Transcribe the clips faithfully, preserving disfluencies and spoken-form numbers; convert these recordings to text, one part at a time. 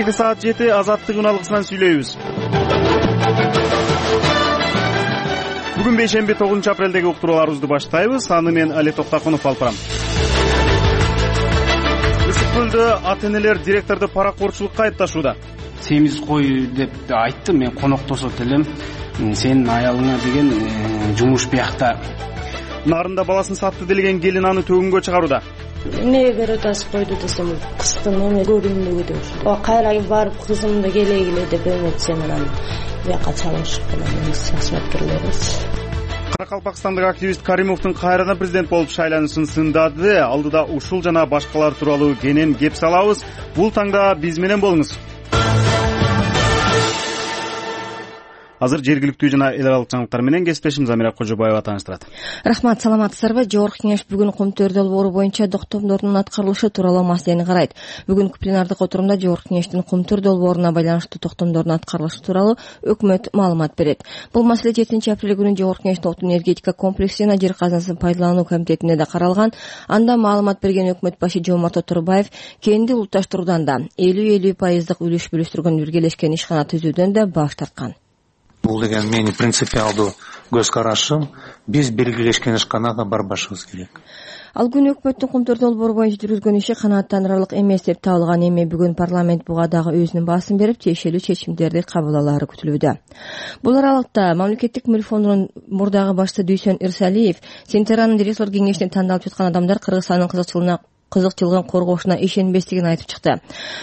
Кечээги саат жети Азаттык үналгысынан сүйлөйбүз. Бүгүн бейшемби тогузунчу апрелдеги уктурууларыбызды баштайбыз. Аны мен Али Токтакунов алып барам. Ысык көлдө ата-энелер директорду паракорчулукка айыпташууда. Семиз кой деп айтты, мен коноктосот элем. Сенин аялыңа деген жумуш биякта. Нарында баласын сатты делген келин аны төгүнгө чыгарууда. Эмнеге керек тасып койду десем, кыздын эме көрүнмөгү деп. О кайра барып кызымды келегиле деп эметсем анан бияка чалышыптым, эмес кызматкерлерибиз. Каракалпакстандык активист Каримовдун кайрадан президент болуп шайланышын сындады. Алдыда ушул жана башкалар тууралуу кенен кеп салабыз. Бул таңда биз менен болуңуз. Азыр жергиликтүү жана эл аралык жаңылыктар менен кесиптешим Замира Кожобаева тааныштырат. Рахмат, саламатсыздарбы? Жогорку кеңеш бүгүн Кумтөр долбоору боюнча доктомдордун аткарылышы тууралуу маселени карайт. Бүгүнкү пленардык отурумда Жогорку кеңештин Кумтөр долбооруна байланыштуу токтомдордун аткарылышы тууралуу өкмөт маалымат берет. Бул маселе жетинчи апрель күнү Жогорку кеңештин отун энергетика комплекси жана жер казынасын пайдалануу комитетинде да каралган. Анда маалымат берген өкмөт башы Жомарт Оторбаев кенди улутташтыруудан да элүү элүү пайыздык үлүш бөлүштүргөн биргелешкен ишкана түзүүдөн да баш тарткан. Бул деген мени принципиалдуу көз карашым, биз биргелешкен ишканага барбашыбыз керек. Ал күнү өкмөттүн Кумтөр долбоору боюнча жүргүзгөн иши канааттандырарлык эмес деп табылган. Эми бүгүн парламент буга дагы өзүнүн баасын берип, тиешелүү чечимдерди кабыл алаары күтүлүүдө. Бул аралыкта мамлекеттик мүлк фондунун мурдагы башчысы Дүйсөн Ирсалиев Сентеранын директор кеңешине тандалып жаткан адамдар Кыргызстандын кызыкчылыгына кызыкчылыгын коргошуна ишенбестигин айтып чыкты.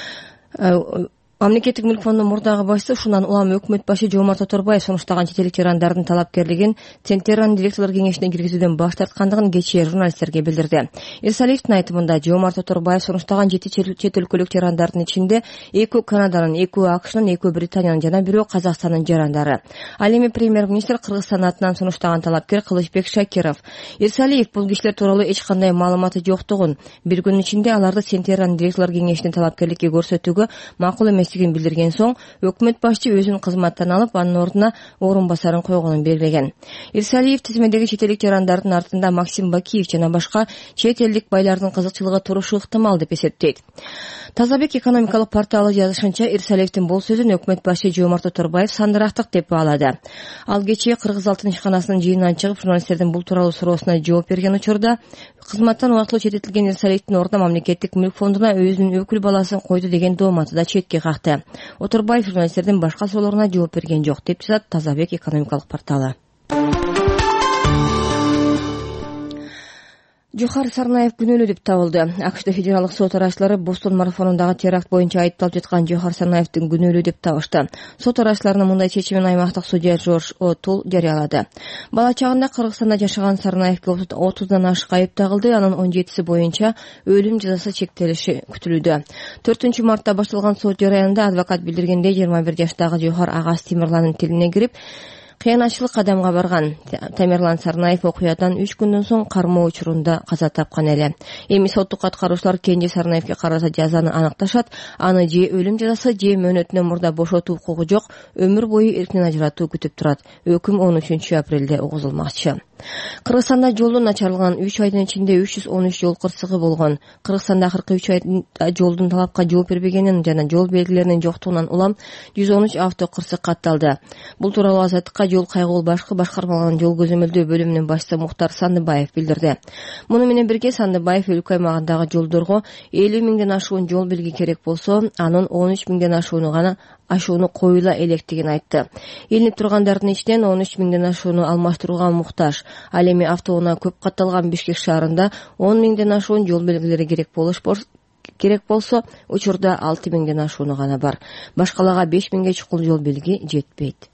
Мамлекеттик мүлк фондунун мурдагы башчысы ушундан улам өкмөт башы Жомарт Оторбаев сунуштаган чет жарандардын талапкерлигин Центеранын директорлор кеңешине киргизүүдөн баш тарткандыгын кечээ журналисттерге билдирди. Ирсалиевдин айтымында Жомарт Оторбаев сунуштаган жети чет өлкөлүк жарандардын ичинде экөө Канаданын, экөө АКШнын, экөө Британиянын жана бирөө Казакстандын жарандары. Ал эми премьер-министр Кыргызстан атынан сунуштаган талапкер Кылычбек Шакиров. Ирсалиев бул кишилер тууралуу эч кандай маалыматы жоктугун, бир күнүн ичинде аларды Центеранын директорлор кеңешине талапкерликке көрсөтүүгө макул эмес билдирген соң, өкмөт башчы өзүн кызматтан алып, анын ордуна орун басарын койгонун белгилеген. Ирсалиев тизмедеги чет элдик жарандардын артында Максим Бакиев жана башка чет элдик байлардын кызыкчылыгы турушу ыктымал деп эсептейт. Тазабек экономикалык порталы жазышынча, Ирсалиевдин бул сөзүн өкмөт башчы Жомарт Оторбаев сандырактык деп баалады. Ал кечээ Кыргыз Алтын ишканасынын жыйынынан чыгып, журналисттердин бул тууралуу суроосуна жооп берген учурда кызматтан убактылуу чететилген Ирсалиевдин ордуна мамлекеттик мүлк фондуна өзүнүн өкүл баласын койду деген дооматы да четке какты. Оторбаев журналисттердин башка суроолоруна жооп берген жок деп жазат Тазабек экономикалык порталы. Жохар Сарнаев күнөөлүү деп табылды. АКШда федералдык сот арачылары Бостон марафонундагы теракт боюнча айыпталып жаткан Жохар Сарнаевдин күнөөлүү деп табышты. Сот арачыларынын мындай чечимин аймактык судья Жорж Отул жарыялады. Бала чагында Кыргызстанда жашаган Сарнаевге отуздан ашык айып тагылды. Анын он жетиси боюнча өлүм жазасы чектелиши күтүлүүдө. төртүнчү мартта башталган сот жарыянында адвокат билдиргендей жыйырма бир жаштагы Жохар агасы Темирландын тилине кирип кыянатчылык кадамга барган. Темирлан Сарнаев окуядан үч күндөн соң кармоо учурунда каза тапкан эле. Эми соттук аткаруучулар кенже Сарнаевге карата жазаны аныкташат. Аны же өлүм жазасы, же мөөнөтүнөн мурда бошотуу укугу жок, өмүр бою эркинен ажыратуу күтүп турат. Өкүм он үчүнчү апрелде угузулмакчы. Кыргызстанда жолдун начарлыгынан үч айдын ичинде үч жүз он үч жол кырсыгы болгон. Кыргызстанда акыркы үч айда жолдун талапка жооп бербегенин жана жол белгилеринин жоктугунан улам жүз он үч авто кырсык катталды. Бул тууралуу Азаттыкка жол кайгыл башкы башкармаларынын жол көзөмөлдөө бөлүмүнүн башчысы Мухтар Сандыбаев билдирди. Муну менен бирге Сандыбаев өлкө аймагындагы жолдорго элүү миңден ашуун жол белги керек болсо, анын он үч миңден ашууну гана ашууну коюла электигин айтты. Илинип тургандардын ичинен он үч миңден ашууну алмаштырууга муктаж. Ал эми автоунаа көп катталган Бишкек шаарында он миңден ашуун жол белгилери керек болуш керек болсо, учурда алты миңден ашууну гана бар. Башкаларга беш миңге чукул жол белги жетпейт.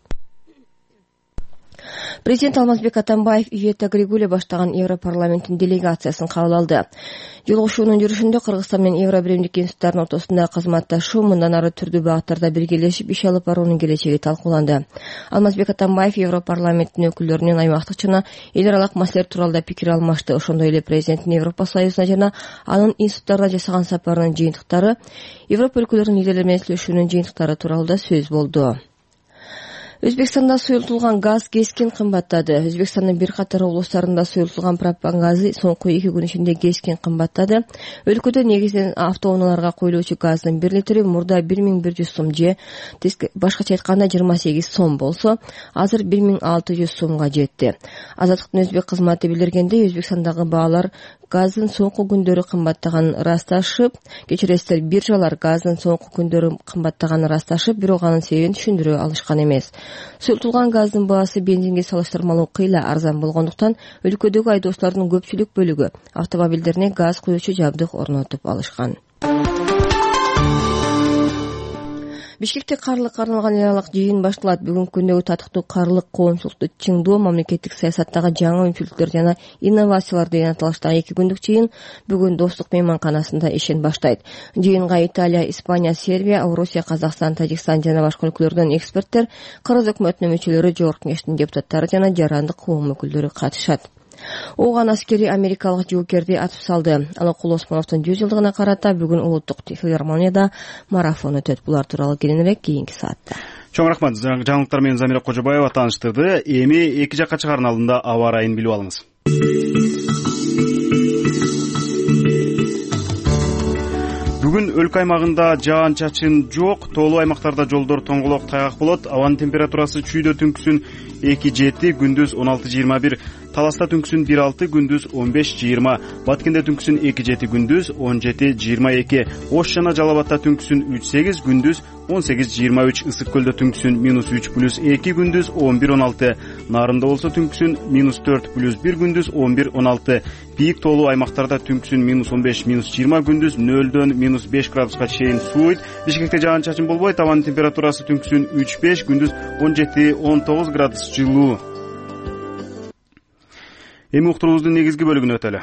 Президент Алмазбек Атамбаев Ивета Григуле баштаган Европарламенттин делегациясын кабыл алды. Жолугушуунун жүрүшүндө Кыргызстан менен Евробиримдик институттардын ортосунда кызматташуу, мындан ары түрдүү багыттарда биргелешип иш алып баруунун келечеги талкууланды. Алмазбек Атамбаев Европарламенттин өкүлдөрүнүн аймактык жана эл аралык маселелер тууралуу пикир алмашты. Ошондой эле президенттин Европа Союзуна жана анын институттарына жасаган сапарынын жыйынтыктары, Европа өлкөлөрүнүн лидерлери менен сүйлөшүүнүн жыйынтыктары тууралуу да сөз болду. Өзбекстанда сұйылтылған газ кескин кымбаттады. Өзбекстандын бир катар облустарында сұйылтылған пропан газы соңку эки күн ичинде кескин кымбаттады. Өлкөдө негизинен автоунааларга коюлуучу газдын бир литри мурда бир миң бир жүз сом же башкача айтканда жыйырма сегиз сом болсо, азыр бир миң алты жүз сомго жетти. Азаттыктын өзбек кызматы билдиргендей, Өзбекстандагы баалар газдын соңку күндөрү кымбаттаганын ырасташып, кечиресиздер, биржалар газдын соңку күндөрү кымбаттаганын ырасташып, бирок анын себебин түшүндүрө алышкан эмес. Сұйылтылган газдын баасы бензинге салыштырмалуу кыйла арзан болгондуктан өлкөдөгү айдоочулардын көпчүлүк бөлүгү автомобилдерине газ куюучу жабдык орнотуп алышкан. Бишкекте карлыкка арналган эл аралык жыйын башталат. Бүгүнкү күндөгү татыктуу карлык коомчулукту чыңдоо, мамлекеттик саясаттагы жаңы мүмкүнчүлүктөр жана инновациялар деген аталыштагы эки күндүк жыйын бүгүн Достук мейманканасында ишин баштайт. Жыйынга Италия, Испания, Сербия, Орусия, Казакстан, Тажикстан жана башка өлкөлөрдөн эксперттер, Кыргыз өкмөтүнүн мүчөлөрү, жогорку кеңештин депутаттары жана жарандык коом өкүлдөрү катышат. Оған аскери америкалык жоокерди атып салды. Алыкул Осмоновдун жүз жылдыгына карата бүгүн улуттук филармонияда марафон өтөт. Булар тууралуу кийинирээк кийинки саатта. Чоң рахмат. Жаңылыктар менен Замира Кожобаева тааныштырды. Эми эки жакка чыгарын алдында аба ырайын билип алыңыз. Бүгүн өлкө аймагында жаан-чачын жок, тоолуу аймактарда жолдор тоңголок тайгак болот. Абанын температурасы чүйдө түнкүсүн эки жети, күндүз он алты жыйырма бир, Таласта түнкүсүн бир алты, күндүз он беш жыйырма, Баткенде түнкүсүн эки жети, күндүз он жети жыйырма эки, Ош жана Жалал абадта түнкүсүн үч сегиз, күндүз он сегиз жыйырма үч, Ысык көлдө түнкүсүн минус үч плюс эки, күндүз он бир он алты, Нарында болсо түнкүсүн минус төрт плюс бир, күндүз он бир он алты, Бийик тоолуу аймактарда түнкүсүн минус он беш минус жыйырма, күндүз нөлдөн минус беш градуска чейин сууйт. Бишкекте жаан-чачын болбойт, абанын температурасы түнкүсүн үч беш, күндүз он жети он тогуз градус жылуу. Эми уктуруубуздун негизги бөлүгүнө өтөлү.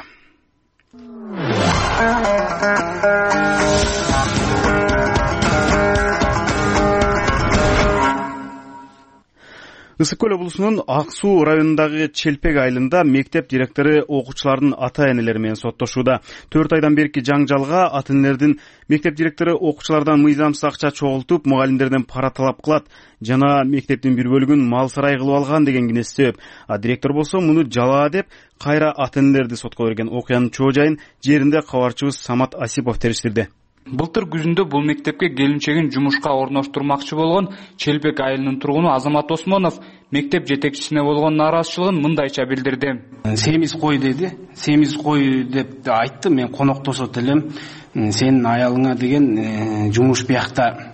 Ысык көл облусунун Ак Суу районундагы Челпек айылында мектеп директору окуучулардын ата-энелери менен соттошууда. төрт айдан берки жаңжалга ата-энелердин мектеп директору окуучулардан мыйзамсыз акча чогултуп, мугалимдерден пара талап кылат жана мектептин бир бөлүгүн мал сарай кылып алган деген кинеси себеп. А директор болсо муну жалаа деп кайра ата-энелерди сотко берген. Окуянын чоо жайын жеринде кабарчыбыз Самат Асипов териштирди. Былтыр күзүндө бул мектепке келинчегин жумушка орноштурмакчы болгон Челпек айылынын тургуну Азамат Осмонов мектеп жетекчисине болгон нааразычылыгын мындайча билдирди. Семиз кой деди. Семиз кой деп айттым, мен коноктосот элем. Сенин аялыңа деген жумуш биякта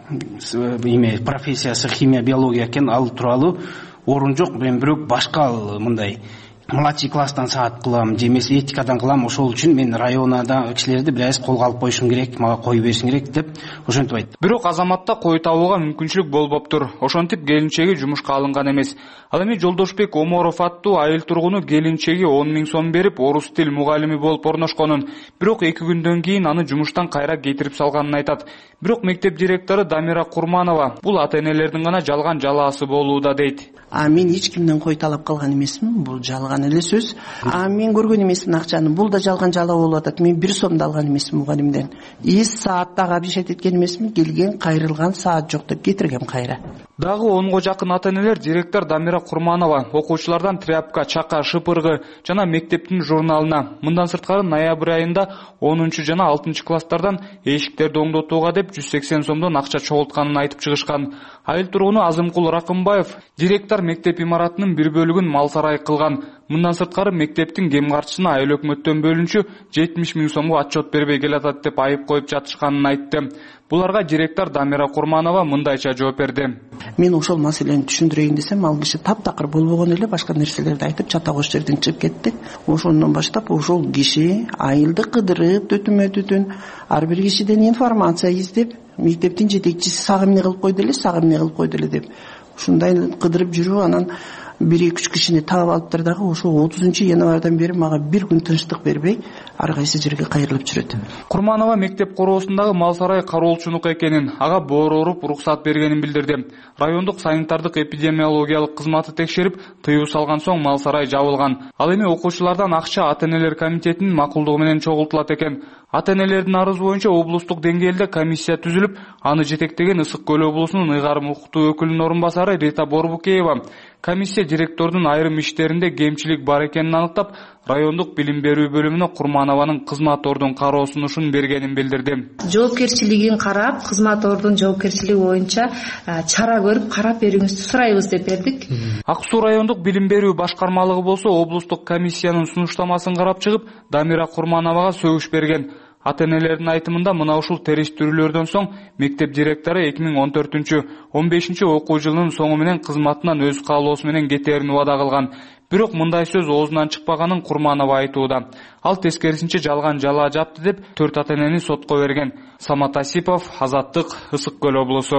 эме профессиясы химия, биология экен, ал тууралуу орун жок. Мен бирок башка мындай младший класстан саат кылам, же эмес этикадан кылам, ошол үчүн мен районада кишилерди бир аз колго алып коюшум керек, мага кой беришиң керек деп ошентип айтты. Бирок Азаматта кой табууга мүмкүнчүлүк болбоптур. Ошентип келинчеги жумушка алынган эмес. Ал эми Жолдошбек Оморов аттуу айыл тургуну келинчеги он миң сом берип, орус тил мугалими болуп орношконун, бирок эки күндөн кийин аны жумуштан кайра кетирип салганын айтат. Бирок мектеп директору Дамира Курманова бул ата-энелердин гана жалган жалаасы болууда дейт. А мен эч кимден кой талап калган эмесмин, бул жалган эле сөз. А мен көргөн эмесмин акчаны, бул да жалган жалаа болуп атат. Мен бир сом да алган эмесмин мугалимден. Эс сааттагы обещать эткен эмесмин, келген кайрылган саат жок деп кетиргем кайра. Дагы онго жакын ата-энелер директор Дамира Курманова окуучулардан тряпка, чака, шыпыргы жана мектептин журналына, мындан сырткары ноябрь айында онунчу жана алтынчы класстардан эшиктерди оңдотууга деп жүз сексен сомдон акча чогултканын айтып чыгышкан. Айыл тургуну Азымкул Ракымбаев директор мектеп имаратынын бир бөлүгүн мал сарай кылган. Мындан сырткары мектептин кем карчысына айыл өкмөттөн бөлүнчү жетимиш миң сомго отчет бербей келатат деп айып коюп жатышканын айтты. Буларга директор Дамира Курманова мындайча жооп берди. Мен ошол маселени түшүндүрөйүн десем, ал киши таптакыр болбогон эле башка нерселерди айтып чатагош жерден чыгып кетти. Ошондон баштап ошол киши айылды кыдырып, төтүмө түтүн ар бир кишиден информация издеп, мектептин жетекчиси сага эмне кылып койду эле, сага эмне кылып койду эле деп ушундай кыдырып жүрүп, анан бир эки үч кишини таап алыптыр. Дагы ошо отузунчу январдан бери мага бир күн тынчтык бербей, ар кайсы жерге кайрылып жүрөт. Курманова мектеп короосундагы мал сарай кароолчунук экенин, ага боору уруп уруксат бергенин билдирди. Райондук санитардык эпидемиологиялык кызматы текшерип, тыюу салган соң мал сарай жабылган. Ал эми окуучулардан акча ата-энелер комитетинин макулдугу менен чогултулат экен. Ата-энелердин арызы боюнча облустук деңгээлде комиссия түзүлүп, аны жетектеген Ысык Көл облусунун ыйгарым укуктуу өкүлүнүн орун басары Рита Борбукеева комиссия директордун айрым иштеринде кемчилик бар экенин аныктап, райондук билим берүү бөлүмүнө Курманованын кызмат ордун кароо сунушун бергенин билдирди. Жоопкерчилигин карап, кызмат ордун жоопкерчилиги боюнча чара көрүп карап берүүңүздү сурайбыз деп бердик. Ак Суу райондук билим берүү башкармалыгы болсо облустук комиссиянын сунуштамасын карап чыгып, Дамира Курмановага сөгүш берген. Ата-энелердин айтымында мына ушул териштирүүлөрдөн соң мектеп директору эки миң он төртүнчү он бешинчи окуу жылынын соңу менен кызматынан өз каалоосу менен кетээрин убада кылган. Бирок мындай сөз оозунан чыкпаганын Курманова айтууда. Ал тескерисинче жалган жалаа жапты деп төрт ата-энени сотко берген. Самат Асипов, Азаттык, Ысык Көл облусу.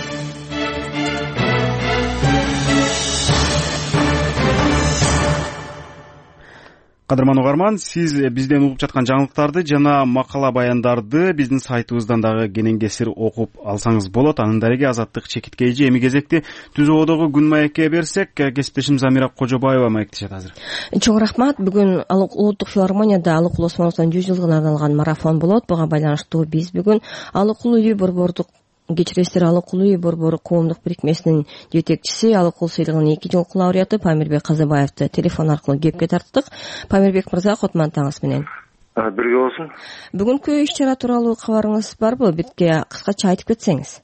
Кадырман угарман, сиз бизден угуп жаткан жаңылыктарды жана макала баяндарды биздин сайтыбыздан дагы кенен кесир окуп алсаңыз болот. Анын дареги Азаттык чекиткейчи. Эми кезекти Түз Ободогу күн маекке берсек, кесиптешим Замира Кожобаева маектешет азыр. Чоң рахмат. Бүгүн Улуттук филармонияда Алыкул Осмоновдун жүз жылдыгына арналган марафон болот. Буга байланыштуу биз бүгүн Алыкул үй борбордук кечиресиздер Алыкул үй борбору коомдук бирикмесинин жетекчиси, Алыкул сыйлыгынын эки жолку лауреаты Памирбек Казыбаевди телефон аркылуу кепке тарттык. Памирбек мырза, котман таңыңыз менен. Бирге болсун. Бүгүнкү иш-чара тууралуу кабарыңыз барбы? Битке кыскача айтып кетсеңиз.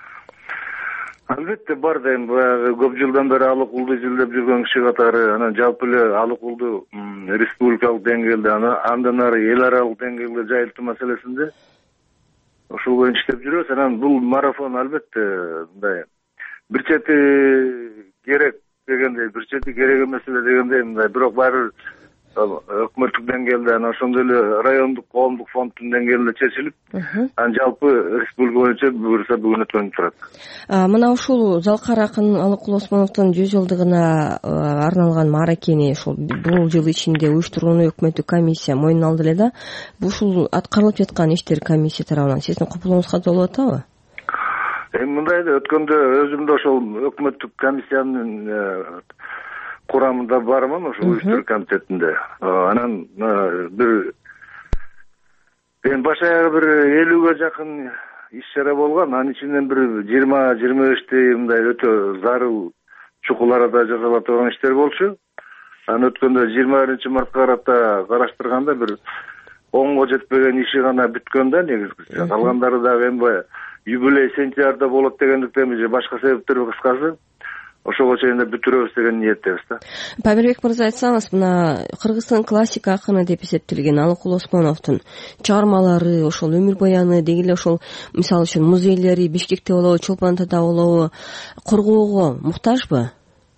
Албетте бар да, эми баягы көп жылдан бери Алыкулду изилдеп жүргөн киши катары, анан жалпы эле Алыкулду республикалык деңгээлде, андан ары эл аралык деңгээлде жайылтуу маселесинде ошол боюнча иштеп жүрөбүз. Анан бул марафон албетте мындай бир чети керек дегендей, бир чети керек эмес эле дегендей, мындай бирок баары өкмөттүк деңгээлде, анан ошондой эле райондук коомдук фонддун деңгээлинде чечилип, анан жалпы республика боюнча буюрса бүгүн өткөнүп турат. Мына ушул Залкар акын Алыкул Осмоновдун жүз жылдыгына арналган мааракени ушул бул жыл ичинде уюштурууну өкмөттүк комиссия мойнуна алды эле да. Ушул аткарылып жаткан иштер комиссия тарабынан сиздин копулуңузга болуп атабы? Эми мындай да, өткөндө өзүм да ошол өкмөттүк комиссиянын курамында бармын, ошол уюштуруу комитетинде. Анан бир эми баш аягы бир элүүгө жакын иш-чара болгон. Анын ичинен бир жыйырма жыйырма бештей мындай өтө зарыл чукул арада жасала турган иштер болчу. Анан өткөндө жыйырма биринчи мартка карата караштырганда бир онго жетпеген иши гана бүткөн да негизгиси. Калгандары дагы эми баягы юбилей сентябрда болот дегендиктен же башка себептерби, кыскасы ошого чейин да бүтүрөбүз деген ниеттебиз да. Памирбек мырза, айтсаңыз, мына Кыргыздын классика акыны деп эсептелген Алыкул Осмоновдун чыгармалары, ошол өмүр баяны, деги эле ошол мисалы үчүн музейлери Бишкекте болобу, Чолпон Атада болобу, коргоого муктажбы?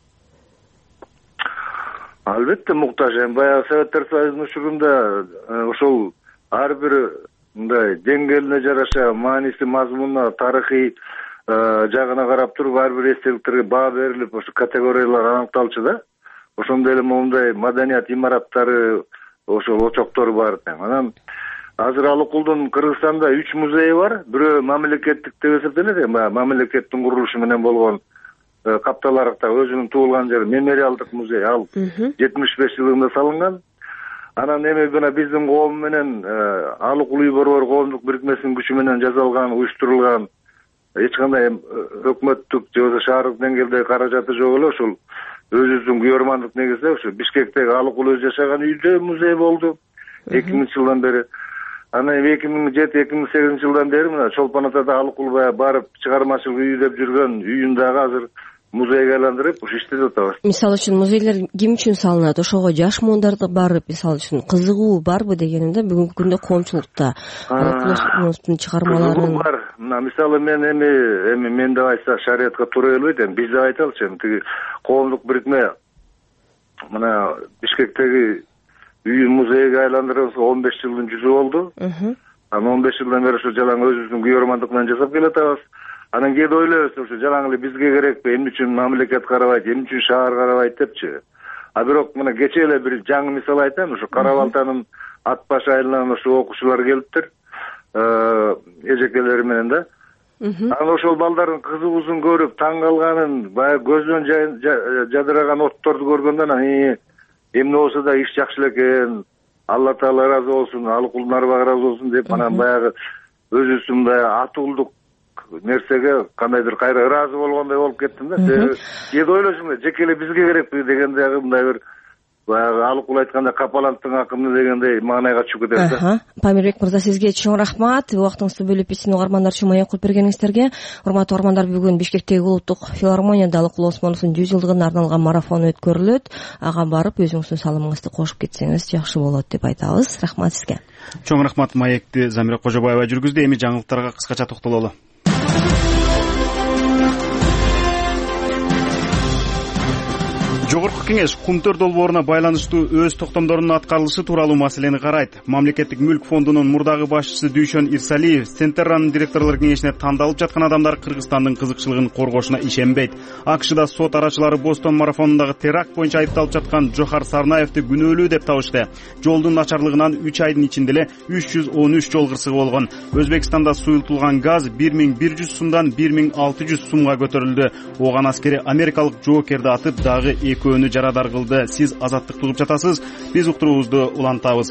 Албетте муктаж. Эми баягы Советтер Союзунун учурунда ошол ар бир мындай деңгээлине жараша мааниси, мазмуна, тарыхый жагына карап туруп ар бир эстеликтерге баа берилип, ошо категориялар аныкталчу да. Ошондой эле моундай маданият имараттары, ошол очоктору бар. Анан азыр Алыкулдун Кыргызстанда үч музейи бар. Бирөө мамлекеттик деп эсептелет, мамлекеттин курулушу менен болгон Капталарыкта өзүнүн туулган жери мемориалдык музей, ал жетимиш беш жылында салынган. Анан эми мына биздин коом менен Алыкул үй борбору коомдук бирикмесинин күчү менен жасалган, уюштурулган, эч кандай өкмөттүк же болбосо шаардык деңгээлде каражаты жок эле ошол өзүбүздүн күйөрмандык негизде ошо Бишкектеги Алыкул өзү жашаган үйдө музей болду эки миңинчи жылдан бери. Анан эки миң жети эки миң сегизинчи жылдан бери мына Чолпон Атада Алыкул барып чыгармачылык үйү деп жүргөн үйүн дагы азыр музейге айландырып ушу иштетип атабыз. Мисалы үчүн музейлер ким үчүн салынат? Ошого жаш муундарды барып, мисалы үчүн кызыгуу барбы дегенимде, бүгүнкү күндө коомчулукта Алыкулдун чыгармаларын бар. Мына мисалы мен эми эми мен деп айтсак шариятка туура келбейт, эми биз деп айталычы, эми тиги коомдук бирикме мына Бишкектеги үйүн музейге айландырганга он беш жылдын жүзү болду. Анан он беш жылдан бери ошо жалаң өзүбүздүн күйөрмандык менен жасап келатабыз. Анан кээде ойлойбуз, ошо жалаң эле бизге керекпи, эмне үчүн мамлекет карабайт, эмне үчүн шаар карабайт депчи. А бирок мына кечээ эле бир жаңы мисал айтайын, ошо Кара Балтанын ат баш айылынан ошо окуучулар келиптир, эжекелери менен да. Анан ошол балдардын кызыгуусун көрүп, таң калганын, баягы көздөн жадыраган отторду көргөндөн анан эмне болсо да иш жакшы эле экен, Алла Таала ыраазы болсун, Алыкул Нарбак ыраазы болсун деп анан баягы өзүбүз мындай атуулдук нерсеге кандайдыр кайра ыраазы болгондой болуп кеттим да. Кээде ойлошум эле, жеке эле бизге керекпи дегендей мындай бир баягы Алыкул айткандай капаланттын акымы дегендей маанайга чыгып кетет да. Памирбек мырза, сизге чоң рахмат. Убактыңызды бөлүп биздин угармандар үчүн маек кылып бергениңиздерге. Урматтуу угармандар, бүгүн Бишкектеги улуттук филармонияда Алыкул Осмоновдун жүз жылдыгына арналган марафон өткөрүлөт. Ага барып өзүңүздүн салымыңызды кошуп кетсеңиз жакшы болот деп айтабыз. Рахмат сизге. Чоң рахмат. Маекти Замира Кожобаева жүргүздү. Эми жаңылыктарга кыскача токтололу. Жогорку кеңеш Кумтөр долбооруна байланыштуу өз токтомдорунун аткарылышы тууралуу маселени карайт. Мамлекеттик мүлк фондунун мурдагы башчысы Дүйшөн Ирсалиев Центерранын директорлор кеңешине тандалып жаткан адамдар Кыргызстандын кызыкчылыгын коргошуна ишенбейт. АКШда сот арачылары Бостон марафонундагы теракт боюнча айыпталып жаткан Жохар Сарнаевди күнөөлүү деп табышты. Жолдун начарлыгынан үч айдын ичинде эле үч жүз он үч жол кырсыгы болгон. Өзбекстанда суюлтулган газ бир миң бир жүз сумдан бир миң алты жүз сумга көтөрүлдү. Оган аскери америкалык жоокерди атып, дагы экөөнү жарадар кылды. Сиз азаттык тугуп жатасыз. Биз уктуруубузду улантабыз.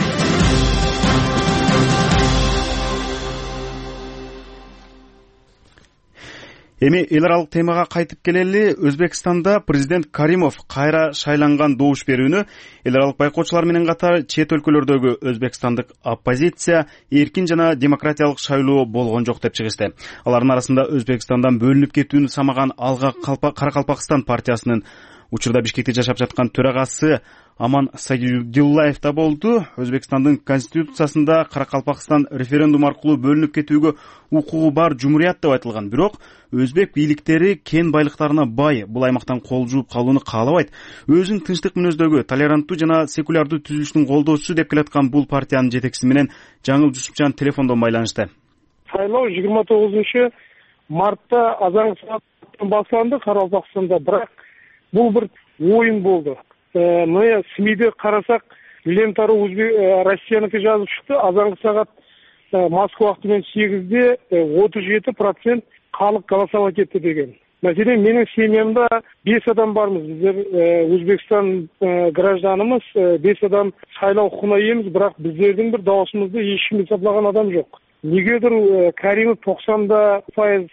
Эми эл аралык темага кайтып келели. Өзбекстанда президент Каримов кайра шайланган добуш берүүнү эл аралык байкоочулар менен катар чет өлкөлөрдөгү өзбекстандык оппозиция эркин жана демократиялык шайлоо болгон жок деп чыгышты. Алардын арасында Өзбекстандан бөлүнүп кетүүнү самаган Алга Каракалпакстан партиясынын учурда Бишкекте жашап жаткан төрагасы Аман Сагидуллаев да болду. Өзбекстандын конституциясында Каракалпакстан референдум аркылуу бөлүнүп кетүүгө укугу бар жумурият деп айтылган. Бирок өзбек бийликтери кен байлыктарына бай бул аймактан кол жууп калууну каалабайт. Өзүн тынчтык мүнөздөгү, толеранттуу жана секулярдуу түзүлүштүн колдоочусу деп келаткан бул партиянын жетекчиси менен Жаңыл Жусупжан телефондон байланышты. Шайлоо жыйырма тогузунчу мартта азан сааттан башталды Каракалпакстанда, бирок бул бир оюн болду. Мына СМИде карасак, Лентару Россияныкы жазып чыкты. Азанкы саат Москва убакыты менен сегизде отуз жети процент калык голосовать этти деген. Маселен, менин семьямда беш адам бармыз. Биздер Өзбекстан гражданымыз, беш адам шайлоо укугуна ийебиз, бирок биздердин бир дауысыбызды эч ким эсеплаган адам жок. Негедир Каримов токсон пайыз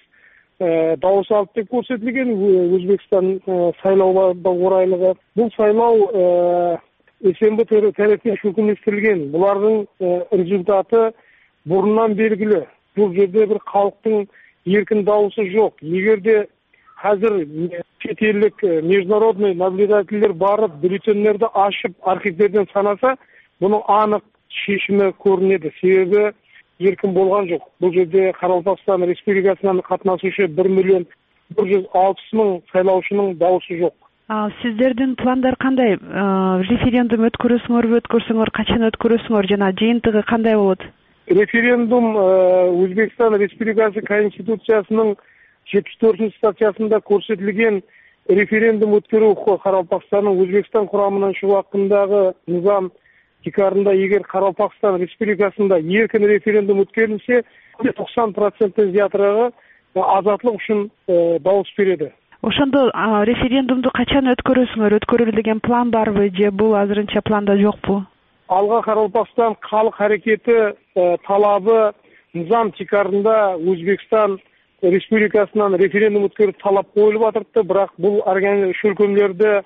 дауыс алып деп көрсөтүлгөн Өзбекстан шайлоого орайлыгы. Бул шайлоо СМБ тарапынан өкүмдүштүрүлгөн. Булардын результаты бурундан белгилүү. Бул жерде бир калктын эркин дауысы жок. Эгерде азыр чет элдик международный наблюдательдер барып, бюллетендерди ачып, архивдерден санаса, мунун анык чечими көрүнөдү. Себеби эркин болгон жок. Бул жерде Каракалпакстан республикасынан катнашуучу бир миллион бир жүз алтымыш миң шайлоочунун дауысы жок. Сиздердин пландар кандай? Референдум өткөрөсүңөрбү, өткөрсөңөр качан өткөрөсүңөр жана жыйынтыгы кандай болот? Референдум Өзбекстан Республикасы Конституциясынын жетимиш төртүнчү статьясында көрсөтүлгөн референдум өткөрүү укугу Каракалпакстандын Өзбекстан курамынан чыгуу акындагы низам декабрында эгер Каракалпакстан Республикасында эркин референдум өткөрүлсө, токсон проценттен зыятырагы азатлык үчүн дауыс береді. Ошондо референдумду качан өткөрөсүңөр? Өткөрөлү деген план барбы же бул азырынча планда жокпу? Алга Каракалпакстан калк аракети талабы низам декабрында Өзбекстан Республикасынан референдум өткөрүп талап коюлуп атырды, бирок бул өлкөлөрдө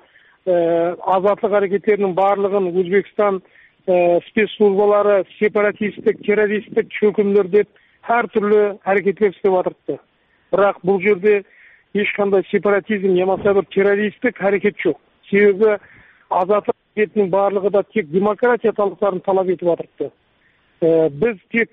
азатлык аракеттеринин баардыгын Өзбекстан спецслужбалары сепаратисттик, террористтик чөкүмдөр деп ар түрлүү аракеттер иштеп атырды. Бирок бул жерде эч кандай сепаратизм, ямаса бир террористтик аракет жок. Себеби азатлык аракетинин баардыгы да тек демократия талаптарын талап этип атырды. Биз тек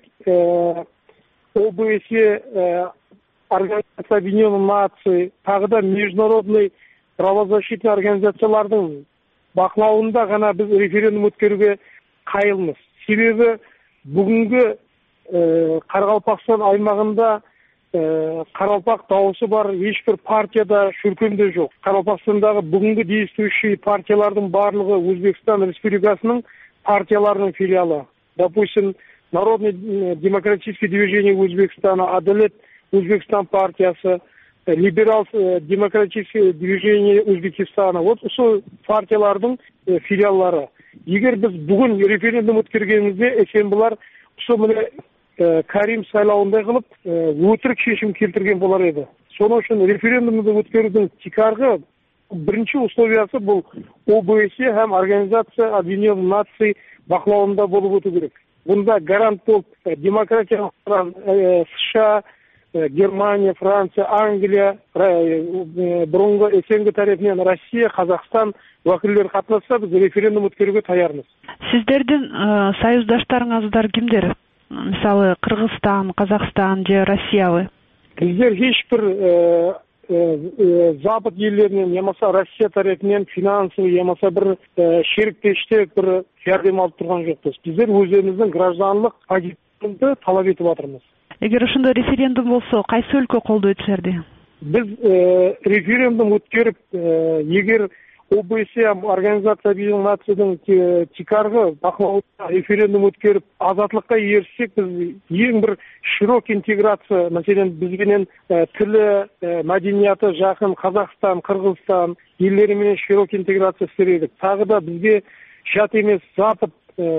ОБСЕ, Организация Объединенных Наций, тагы да международный правозащитный организациялардын бакылауында гана биз референдум өткөрүүгө кайылмыз. Себеби бүгүнкү Каракалпакстан аймагында Каракалпак дауысы бар эч бир партияда шүркөмдө жок. Каракалпакстандагы бүгүнкү действующий партиялардын баардыгы Өзбекстан Республикасынын партияларының филиалы. Допустим, Народный демократический движение Өзбекстана, Адалет Өзбекстан партиясы, Либерал демократическое движение Өзбекистана. Вот сол партиялардың филиаллары. Егер біз бүгін референдум өткергенімізде, эсен бұлар сол міне Карим сайлауындай қылып, өтірік шешім келтірген болар еді. Соның үшін референдумды өткерудің тикарғы бірінші условиясы бұл О Б С һәм Организация Объединенных Наций бақылауында болып өту керек. Бұнда гарант болып демократия США, Германия, Франция, Англия, бұрынғы эсенгі тарапынан Россия, Қазақстан уәкілдері қатынасса, біз референдум өткеруге таярмыз. Сіздердің союздаштарыңыздар кімдер? Мысалы, Қырғызстан, Қазақстан же Россиявы? Біздер ешбір Запад елдерінен, ямаса Россия тарапынан финансовый, ямаса бір шеріктештік, бір жәрдем алып тұрған жоқпыз. Біздер өздеріміздің гражданлық позицияны талап етіп жатырмыз. Егер ошондой референдум болсо, кайсы өлкө колдой түшөрдү? Біз референдум өткөрүп, егер О Б С Организация Объединенных Нацийдин тикаргы бакылауда референдум өткөрүп, азатлыкка эришсек, биз эң бир широкий интеграция, маселен бизменен тили, маданияты жакын Казакстан, Кыргызстан элдери менен широкий интеграция истедик. Тагы да бизге жат эмес Запад,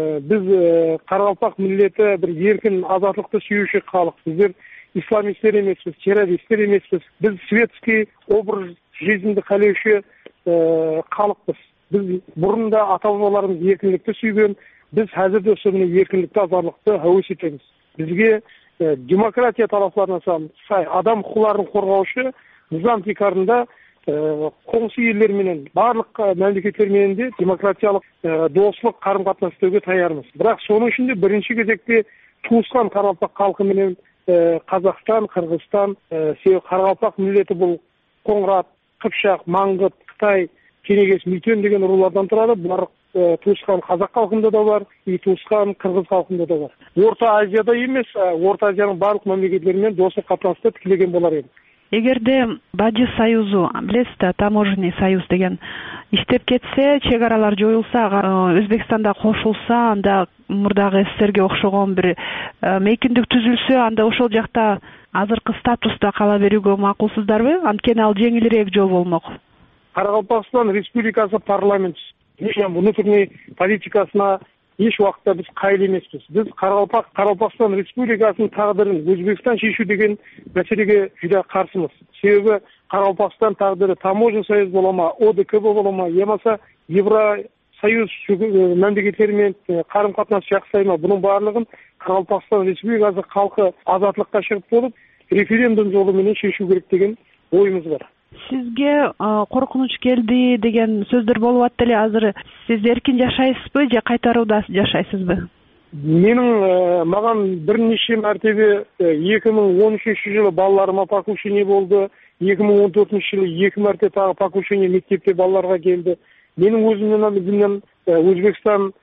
біз Каракалпак миллети бир эркин азатлыкты сүйүүчү калк. Биздер исламисттер эмеспиз, террористтер эмеспиз. Биз светский образ жизньди каалоочу калкпыз. Биз бурунда ата-бабаларыбыз эркиндикти сүйгөн, биз азыр да ошол эркиндикти, азаттыкты хавыс этебиз. Бизге демократия талаптарына сай адам укуктарын коргоочу низам тикарында коңшу элдер менен, барлык мамлекеттер менен де демократиялык достук карым-катнаш өтүүгө таярмыз. Бирок сонун ичинде биринчи кезекте туускан Каракалпак калкы менен Казакстан, Кыргызстан, себеби Каракалпак миллети бул Коңрат, Кыпчак, Маңгыт, Кытай, Кенегес, Мүтөн деген уруулардан турат. Булар туускан казак калкында да бар, и туускан кыргыз калкында да бар. Орта Азияда эмес, Орта Азиянын барлык мамлекеттери менен достук катнашты тилеген болар эди. Эгерде Бажы союзу, билесиз да, таможенный союз деген иштеп кетсе, чек аралар жоюлса, Өзбекстанда кошулса, анда мурдагы СССРге окшогон бир мейкиндик түзүлсө, анда ошол жакта азыркы статуста кала берүүгө макулсуздарбы? Анткени ал жеңилирээк жол болмок. Каракалпакстан Республикасы парламент внутренний политикасына эч убакта биз кайыл эмеспиз. Биз Каракалпак, Каракалпакстан Республикасынын тагдырын Өзбекстан чечүү деген маселеге жүдө каршымыз. Себеби Каракалпакстан тагдыры таможенный союз болома, О Д К Б болома, ямаса Евросоюз мамлекеттери менен карым-катнаш жакшайма, бунун баардыгын Каракалпакстан Республикасы калкы азатлыкка чыгып болуп, референдум жолу менен чечүү керек деген оюбуз бар. Сизге коркунуч келди деген сөздөр болуп атты эле. Азыр сиз эркин жашайсызбы же кайтарууда жашайсызбы? Менин маган бир нече мартебе эки миң он үчүнчү жылы балаларыма покушение болду. эки миң он төртүнчү жылы эки марте тагы покушение мектепте балаларга келди. Менин өзүмдөн өзүмдөн Өзбекстан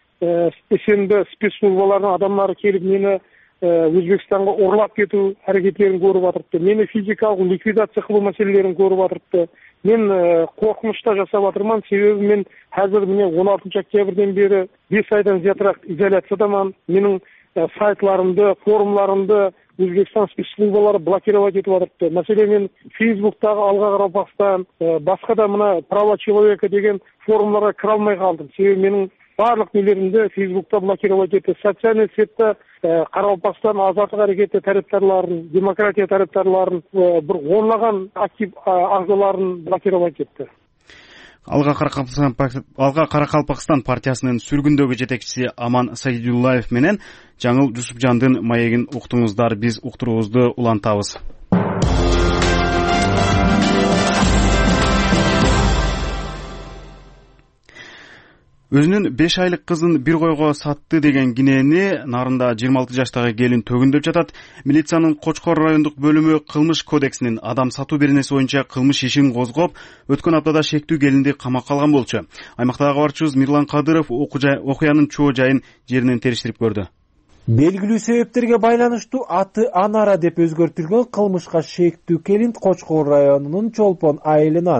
СНБ спецслужбаларынын адамдары келип мени Өзбекстанга урлап кетүү аракеттерин көрүп атырды. Мени физикалык ликвидация кылуу маселелерин көрүп атырды. Мен коркунучта жашап атырман, себеби мен азыр міне он алтынчы октябрден бери беш айдан зиятыраак изоляциядаман. Менин сайтларымды, форумларымды Өзбекстан спецслужбалары блокировать этип атырды. Маселен мен Фейсбуктагы Алга Каракалпакстан, башка да мына права человека деген форумдарга кире алмай калдым. Себеби менин барлык нелеримди Фейсбукта блокировать этти. Социальный сетте Каракалпакстан азаттык аракети тараптарларын, демократия тараптарларын бир онлаган актив агзаларын блокировать этти. Алга Каракалпакстан Алга Каракалпакстан партиясынын сүргүндөгү жетекчиси Аман Сагидуллаев менен Жаңыл Жусупжандын маегин уктуңуздар. Биз уктуруубузду улантабыз. Өзүнүн беш айлык кызын бир койго сатты деген кинени нарында жыйырма алты жаштагы келин төгүндөп жатат. Милициянын Кочкор райондук бөлүмү кылмыш кодексинин адам сатуу беренеси боюнча кылмыш ишин козгоп, өткөн аптада шектүү келинди камакка алган болчу. Аймактагы кабарчыбыз Мирлан Кадыров окуянын чоо жайын жеринен териштирип көрдү. Белгилүү себептерге байланыштуу аты Анара деп өзгөртүлгөн кылмышка шектүү келин Кочкор районунун Чолпон айылынан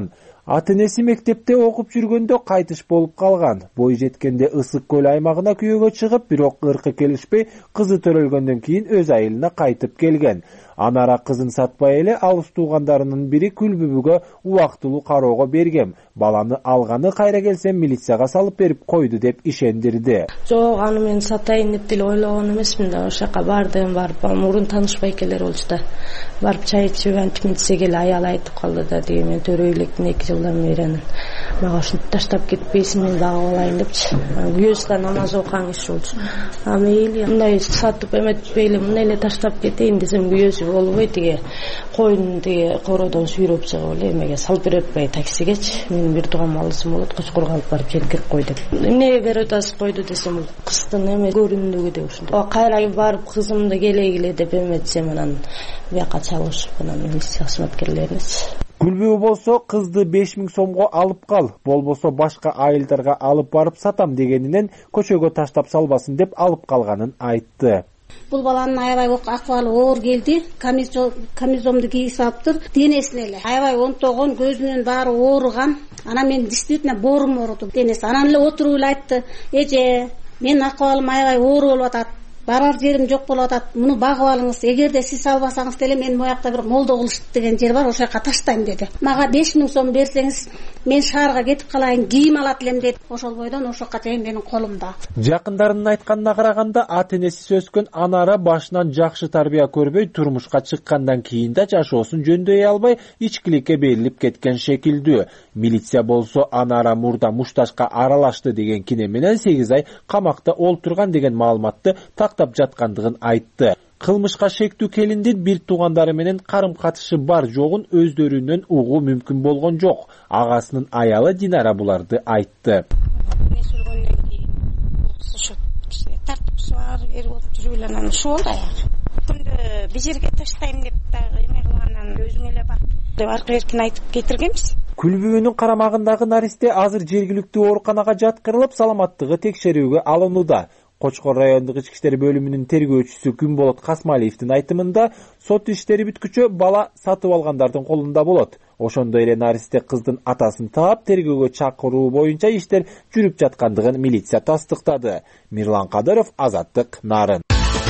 Ата энеси мектепте окуп жүргөндө кайтыш болуп калган. Бой жеткенде Ысык көл аймагына күйөөгө чыгып, бирок ыркы келишпей, кызы төрөлгөндөн кийин өз айылына кайтып келген. Анара кызын сатпай эле алыс туугандарынын бири Күлбүбүгө убактылуу кароого берген. Баланы алганы кайра келсем милицияга салып берип койду деп ишендирди. Жок, аны мен сатайын деп деле ойлогон эмесмин да. Ошол жака бардым, барып, мурун таанышпай келер болчу да. Барып чай ичип антимитсе келе аял айтып калды да, деги мен төрөй элекмин эки жылдан бери анан. Мага ушинтип таштап кетпейсиң, мен багып алайын депчи. Күйөөсү да намаз окуган киши болчу. А мейли, мындай сатып эметпей эле мына эле таштап кетейин десем күйөөсү болбой, тиги койдун тиги кородон сүйрөп чыгып эле эмеге салып берип атпай таксигечи. Менин бир тууган малысым болот, Кочкорго алып барып жеткирип кой деп. Эмнеге берип атасыз койду десем, кыздын эме көрүндүгү деп ушундай. Кайра барып кызымды келегиле деп эметсем анан бияка чалышып анан милиция кызматкерлеринечи. Күлбүбү болсо кызды беш миң сомго алып кал, болбосо башка айылдарга алып барып сатам дегенинен көчөгө таштап салбасын деп алып калганын айтты. Бул баланын аябай акыбалы оор келди. Камизомду кийип салыптыр. Денесине эле аябай онтогон, көзүнүн баары ооруган. Анан мен действительно боорум ооруду денеси. Анан эле отуруп эле айтты: "Эже, менин акыбалым аябай оор болуп атат. Барар жерим жок болуп атат. Муну багып алыңыз. Эгерде сиз албасаңыз деле мен моякта бир молдо кылышты деген жер бар, ошол жака таштайм" деди. Мага беш миң сом берсеңиз, мен шаарга кетип калайын, кийим алат элем деди. Ошол бойдон ошол жака чейин менин колумда. Жакындарынын айтканына караганда, ата энеси өскөн Анара башынан жакшы тарбия көрбөй, турмушка чыккандан кийин да жашоосун жөндөй албай, ичкиликке берилип кеткен шекилдүү. Милиция болсо Анара мурда мушташка аралашты деген кине менен сегиз ай камакта олтурган деген маалыматты тактап жаткандыгын айтты. Кылмышка шектүү келиндин бир туугандары менен карым катышы бар жогун өздөрүнөн угуу мүмкүн болгон жок. Агасынын аялы Динара буларды айтты. Мен сүргөндөн кийин ошо кичине тартып суар берип отуруп жүрүп эле анан ушул болду аягы. Күндө бир жерге таштайм деп дагы эме кылгандан өзүң эле бак деп аркы эркин айтып кетиргенбиз. Күлбүбүнүн карамагындагы наристе азыр жергиликтүү ооруканага жаткырылып, саламаттыгы текшерүүгө алынууда. Кочкор райондук ички иштер бөлүмүнүн тергөөчүсү Күнболот Касмалиевдин айтымында, сот иштери бүткүчө бала сатып алгандардын колунда болот. Ошондой эле наристе кыздын атасын таап, тергөөгө чакыруу боюнча иштер жүрүп жаткандыгын милиция тастыктады. Мирлан Кадыров, Азаттык, Нарын.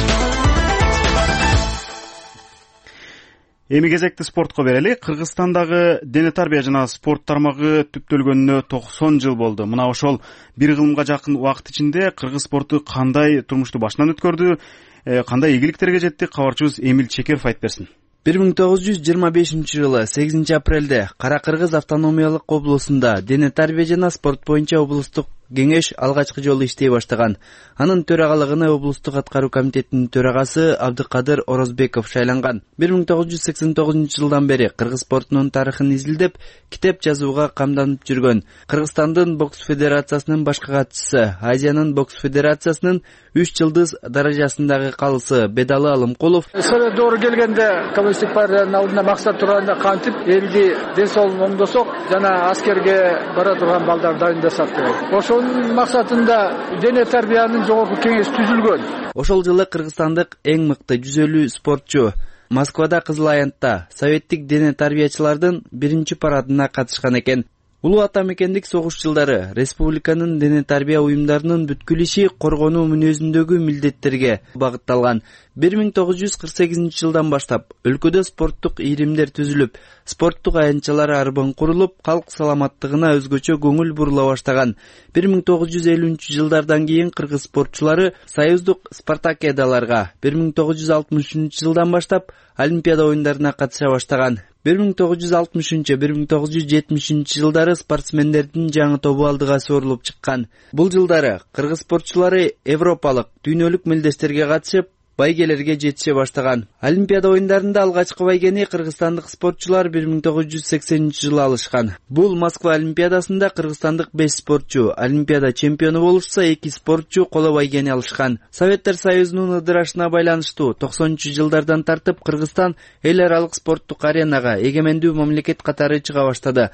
Эми кезекти спортко берели. Кыргызстандагы дене тарбия жана спорт тармагы түптөлгөнүнө токсон жыл болду. Мына ошол бир кылымга жакын убакыт ичинде кыргыз спорту кандай турмушту башынан өткөрдү, кандай ийгиликтерге жетти, кабарчыбыз Эмил Чекеров айтып берсин. бир миң тогуз жүз жыйырма бешинчи жылы сегизинчи апрелде Кара Кыргыз автономиялык облусунда дене тарбия жана спорт боюнча облустук кеңеш алгачкы жолу иштей баштаган. Анын төрагалыгына облустук аткаруу комитетинин төрагасы Абдыкадыр Орозбеков шайланган. бир миң тогуз жүз сексен тогузунчу жылдан бери кыргыз спортунун тарыхын изилдеп, китеп жазууга камданып жүргөн. Кыргызстандын бокс федерациясынын башкы катчысы, Азиянын бокс федерациясынын үч жылдыз даражасындагы калысы Бедалы Алымкулов Совет доору келгенде коммунисттик партиянын алдында максат турганда кантип элди ден соолугун оңдосок жана аскерге бара турган балдар дайындасак деп. Ошонун максатында дене тарбиянын жогорку кеңеш түзүлгөн. Ошол жылы кыргызстандык эң мыкты жүз элүү спортчу Москвада Кызыл Аянтта советтик дене тарбиячылардын биринчи парадына катышкан экен. Улуу ата мекендик согуш жылдары республиканын дене тарбия уюмдарынын бүткүл иши коргонуу мүнөзүндөгү милдеттерге багытталган. бир миң тогуз жүз кырк сегизинчи жылдан баштап өлкөдө спорттук ийримдер түзүлүп, спорттук аянтчалар арбын курулуп, калк саламаттыгына өзгөчө көңүл бурула баштаган. бир миң тогуз жүз элүүнчү жылдардан кийин кыргыз спортчулары союздук спартакиадаларга, бир миң тогуз жүз алтымышынчы жылдан баштап Олимпиада оюндарына катыша баштаган. бир миң тогуз жүз алтымышынчы — бир миң тогуз жүз жетимишинчи жылдары спортсмендердин жаңы тобу алдыга суурулуп чыккан. Бул жылдары кыргыз спортчулары европалык, дүйнөлүк мелдештерге катышып, байгелерге жетише баштаган. Олимпиада оюндарында алгачкы байгени кыргызстандык спортчулар бир миң тогуз жүз сексенинчи жылы алышкан. Бул Москва олимпиадасында кыргызстандык беш спортчу олимпиада чемпиону болушса, эки спортчу коло байгени алышкан. Советтер Союзунун ыдырашына байланыштуу токсонунчу жылдардан тартып Кыргызстан эл аралык спорттук аренага эгемендүү мамлекет катары чыга баштады.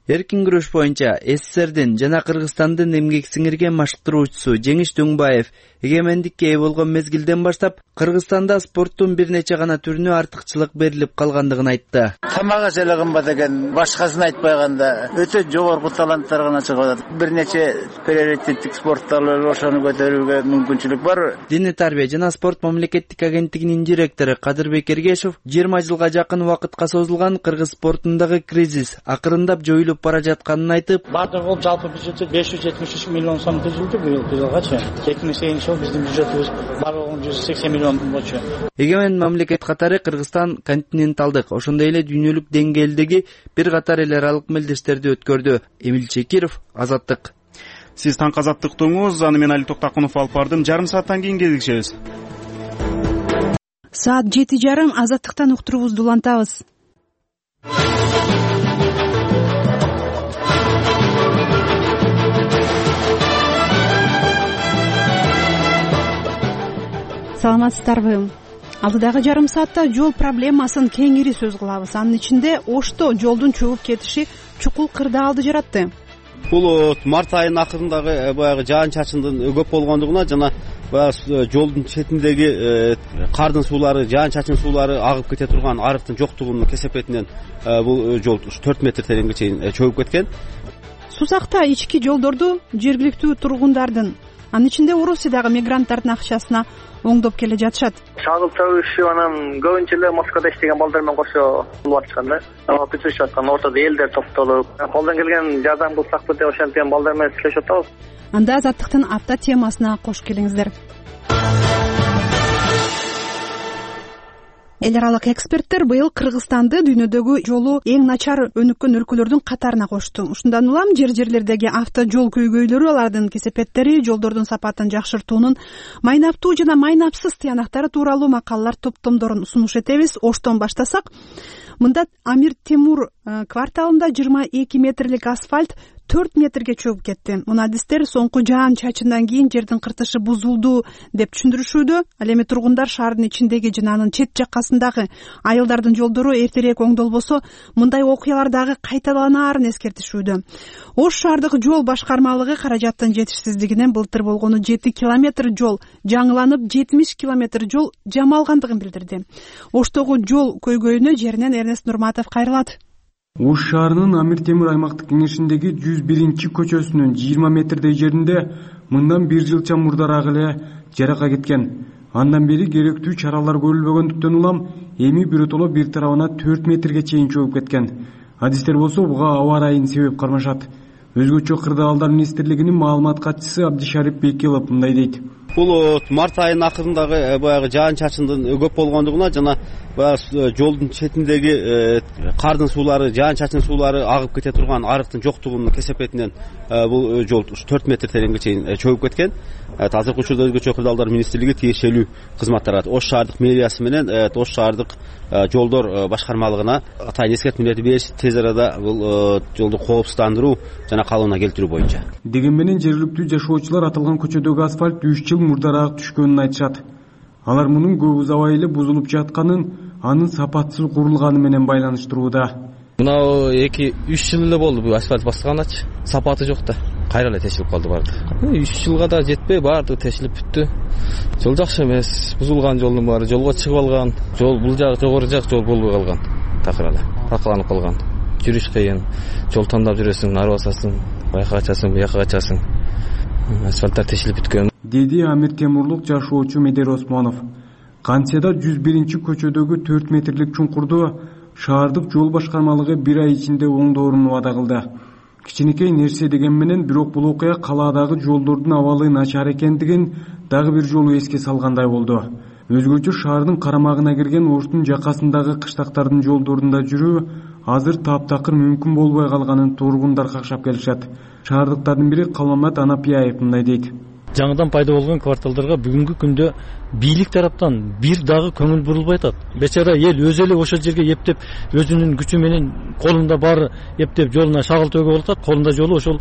Эркин күрөш боюнча СССРдин жана Кыргызстандын эмгек сиңирген машыктыруучусу Жеңиш Дөңбаев эгемендикке ээ болгон мезгилден баштап Кыргызстанда спорттун бир нече гана түрүнө артыкчылык берилип калгандыгын айтты. Тамага эле кымбат экен, башкасын айтпаганда өтө жогорку таланттар гана чыгып атат. Бир нече приоритеттик спорттор ошону көтөрүүгө мүмкүнчүлүк бар. Дене тарбия жана спорт мамлекеттик агенттигинин директору Кадырбек Эргешев жыйырма жылга жакын убакытка созулган кыргыз спортундагы кризис акырындап жоюлуп бара жатканын айтып, баардыгы болуп жалпы бюджети беш жүз жетимиш үч миллион сом түзүлдү быйыл жылгачы. эки миң сегизинчи жыл биздин бюджетибиз баардыгы жүз сексен миллион болчу. Эгемен мамлекет катары Кыргызстан континенталдык, ошондой эле дүйнөлүк деңгээлдеги бир катар эл аралык мелдештерди өткөрдү. Эмил Чекиров, Азаттык. Сиз таңкы азаттыктыңыз, аны мен Али Токтакунов алып бардым. Жарым сааттан кийин кездешебиз. Саат жети жарым Азаттыктан уктуруубузду улантабыз. Саламатсыздарбы? Алдыдагы жарым саатта жол проблемасын кеңири сөз кылабыз. Анын ичинде Ошто жолдун чөгүп кетиши чукул кырдаалды жаратты. Бул март айынын акырындагы баягы жаан чачындын көп болгондугуна жана баягы жолдун четиндеги кардын суулары, жаан чачын суулары агып кете турган арыктын жоктугунун кесепетинен бул жол төрт метр тереңге чейин чөгүп кеткен. Сусакта ички жолдорду жергиликтүү тургундардын, анын ичинде Орусиядагы мигранттардын акчасына оңдоп келе жатышат. Чагылтуу иши анан көбүнчө эле Москвада иштеген балдар менен кошо болуп аткан да. Бүтүрүшүп аткан ортодо элдер топтолуп, колдон келген жардам кылсакпы деп ошенткен балдар менен сүйлөшүп атабыз. Анда Азаттыктын апта темасына кош келиңиздер. Эл аралык эксперттер быйыл Кыргызстанды дүйнөдөгү жолу эң начар өнүккөн өлкөлөрдүн катарына кошту. Ушундан улам жер-жерлердеги автожол көйгөйлөрү, алардын кесепеттери, жолдордун сапатын жакшыртуунун майнаптуу жана майнапсыз тыянактары тууралуу макалалар топтомдорун сунуш этебиз. Оштон баштасак, мында Амир Темур кварталында жыйырма эки метрлик асфальт төрт метрге чөгүп кетти. Мунадистер соңку жаан чачындан кийин жердин кыртышы бузулду деп түшүндүрүшүүдө. Ал эми тургундар шаардын ичиндеги жана анын чет жаккасындагы айылдардын жолдору эртерээк оңдолбосо, мындай окуялар дагы кайталанаарын эскертишүүдө. Ош шаардык жол башкармалыгы каражаттын жетишсиздигинен былтыр болгону жети километр жол жаңыланып, жетимиш километр жол жамалгандыгын билдирди. Оштогу жол көйгөйүнө жеринен Эрнест Нурматов кайрылат. Ош шаарынын Амир Темир аймактык кеңешиндеги жүз биринчи көчөсүнүн жыйырма метрдей жеринде мындан бир жылча мурдараак эле жарака кеткен. Андан бери керектүү чаралар көрүлбөгөндүктөн улам эми биротоло бир тарабына төрт метрге чейин чөгүп кеткен. Адистер болсо буга аба ырайын себеп кармашат. Өзгөчө Кырдаалдар министрлигинин маалымат катчысы Абдишарип Бекилов мындай дейт. Бул март айынын акырындагы баягы жаан чачындын көп болгондугуна жана баягы жолдун четиндеги кардын суулары, жаан чачын суулары агып кете турган арыктын жоктугунун кесепетинен бул жол төрт метр тереңге чейин чөгүп кеткен. Азыркы учурда өзгөчө Кырдаалдар министрлиги тиешелүү кызматтар Ош шаардык мэриясы менен Ош шаардык жолдор башкармалыгына атайын эскертмелерди бериш, тез арада бул жолду коопсуздандыруу жана калыбына келтирүү боюнча. Деген менен жергиликтүү жашоочулар аталган көчөдөгү асфальт үч жыл мурдараак түшкөнүн айтышат. Алар мунун көп узабай эле бузулуп жатканын, анын сапатсыз курулганы менен байланыштырууда. Мына эки үч жыл эле болду бул асфальт басылганачы. Сапаты жок да. Кайра эле тешилип калды баардыгы. үч жылга да жетпей баардыгы тешилип бүттү. Жол жакшы эмес. Бузулган жолдун баары жолго чыгып алган. Жол бул жак жогору жак жол болбой калган. Такырада. Такаланып калган. Жүрүш кыйын. Жол тандап жүрөсүң, ары басасың, байка качасың, бияка качасың. Асфальттар тешилип бүткөн. Деди Амир Темурлук жашоочу Медер Осмонов. Кантсияда жүз биринчи көчөдөгү төрт метрлик чуңкурду шаардык жол башкармалыгы бир ай ичинде оңдоорун убада кылды. Кичинекей нерсе деген менен бирок бул окуя калаадагы жолдордун абалы начар экендигин дагы бир жолу эске салгандай болду. Өзгөчө шаардын карамагына кирген Оштун жакасындагы кыштактардын жолдорунда жүрүү азыр таптакыр мүмкүн болбой калганын тургундар какшап келишет. Шаардыктардын бири Калмамат Анапияев мындай дейт. Жаңыдан пайда болгон кварталдарга бүгүнкү күндө бийлик тараптан бир дагы көңүл бурулбай атат. Бечара эл өзү эле ошол жерге эптеп, өзүнүн күчү менен колунда баары эптеп жолуна шагыл төгүп алат. Колунда жолу ошол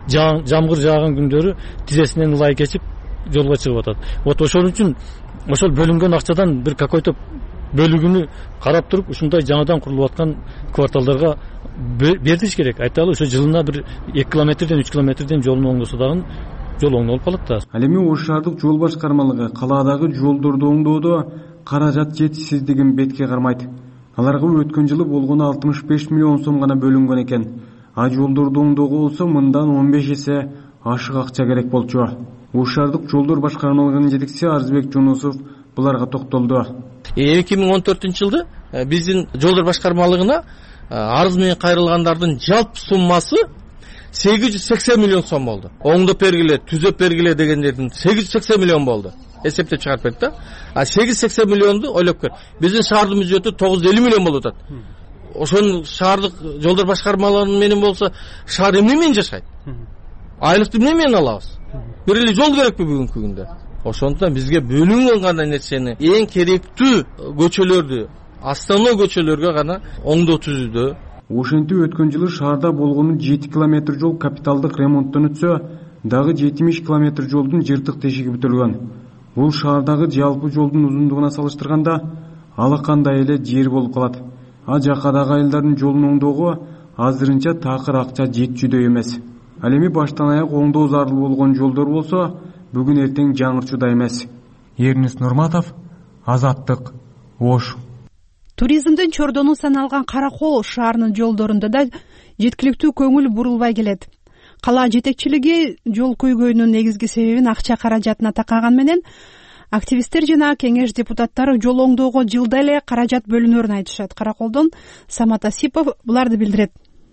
жамгыр жааган күндөрү тизесинен ылай кечип жолго чыгып атат. Вот ошол үчүн ошол бөлүнгөн акчадан бир какой-то бөлүгүнү карап туруп ушундай жаңадан курулуп аткан кварталдарга бердиш керек. Айталы ошо жылына бир эки километрден үч километрден жолун оңдосо дагы жол оңдолуп калат да. Ал эми Ош шаардык жол башкармалыгы калаадагы жолдорду оңдоодо каражат жетишсиздигин бетке кармайт. Аларга өткөн жылы болгону алтымыш беш миллион сом гана бөлүнгөн экен. А жолдорду оңдоого болсо мындан он беш эсе ашык акча керек болчу. Ош шаардык жолдор башкармалыгынын жетекчиси Арзбек Жунусов буларга токтолду. эки миң он төртүнчү жылды биздин жолдор башкармалыгына арыз менен кайрылгандардын жалпы суммасы сегиз жүз сексен миллион сом болду. Оңдоп бергиле, түзөп бергиле дегендердин сегиз жүз сексен миллион болду. Эсептеп чыгарып берди да. А сегиз жүз сексен миллионду ойлоп көр. Биздин шаардын бюджети тогуз жүз элүү миллион болуп атат. Ошонун шаардык жолдор башкармалыгы менен болсо шаар эмне менен жашайт? Айлыкты эмне менен алабыз? Бир эле жол керекпи бүгүнкү күндө? Ошондуктан бизге бөлүнгөн гана нерсени, эң керектүү көчөлөрдү, основной көчөлөргө гана оңдоо түзүүдө. Ошентип өткөн жылы шаарда болгону жети километр жол капиталдык ремонттон өтсө, дагы жетимиш километр жолдун жыртык тешиги бүтүлгөн. Бул шаардагы жалпы жолдун узундугуна салыштырганда алакандай эле жер болуп калат. А жакадагы айылдардын жолун оңдоого азырынча такыр акча жетчүдөй эмес. Ал эми баштан аяк оңдоо зарыл болгон жолдор болсо, бүгүн эртең жаңырчудай эмес. Эрнис Нурматов, Азаттык, Ош. Туризмдин чордону саналган Каракол шаарынын жолдорунда да жеткиликтүү көңүл бурулбай келет. Кала жетекчилиги жол көйгөйүнүн негизги себебин акча каражатына такаган менен активисттер жана кеңеш депутаттары жол оңдоого жылда эле каражат бөлүнөрүн айтышат. Караколдон Самат Асипов буларды билдирет.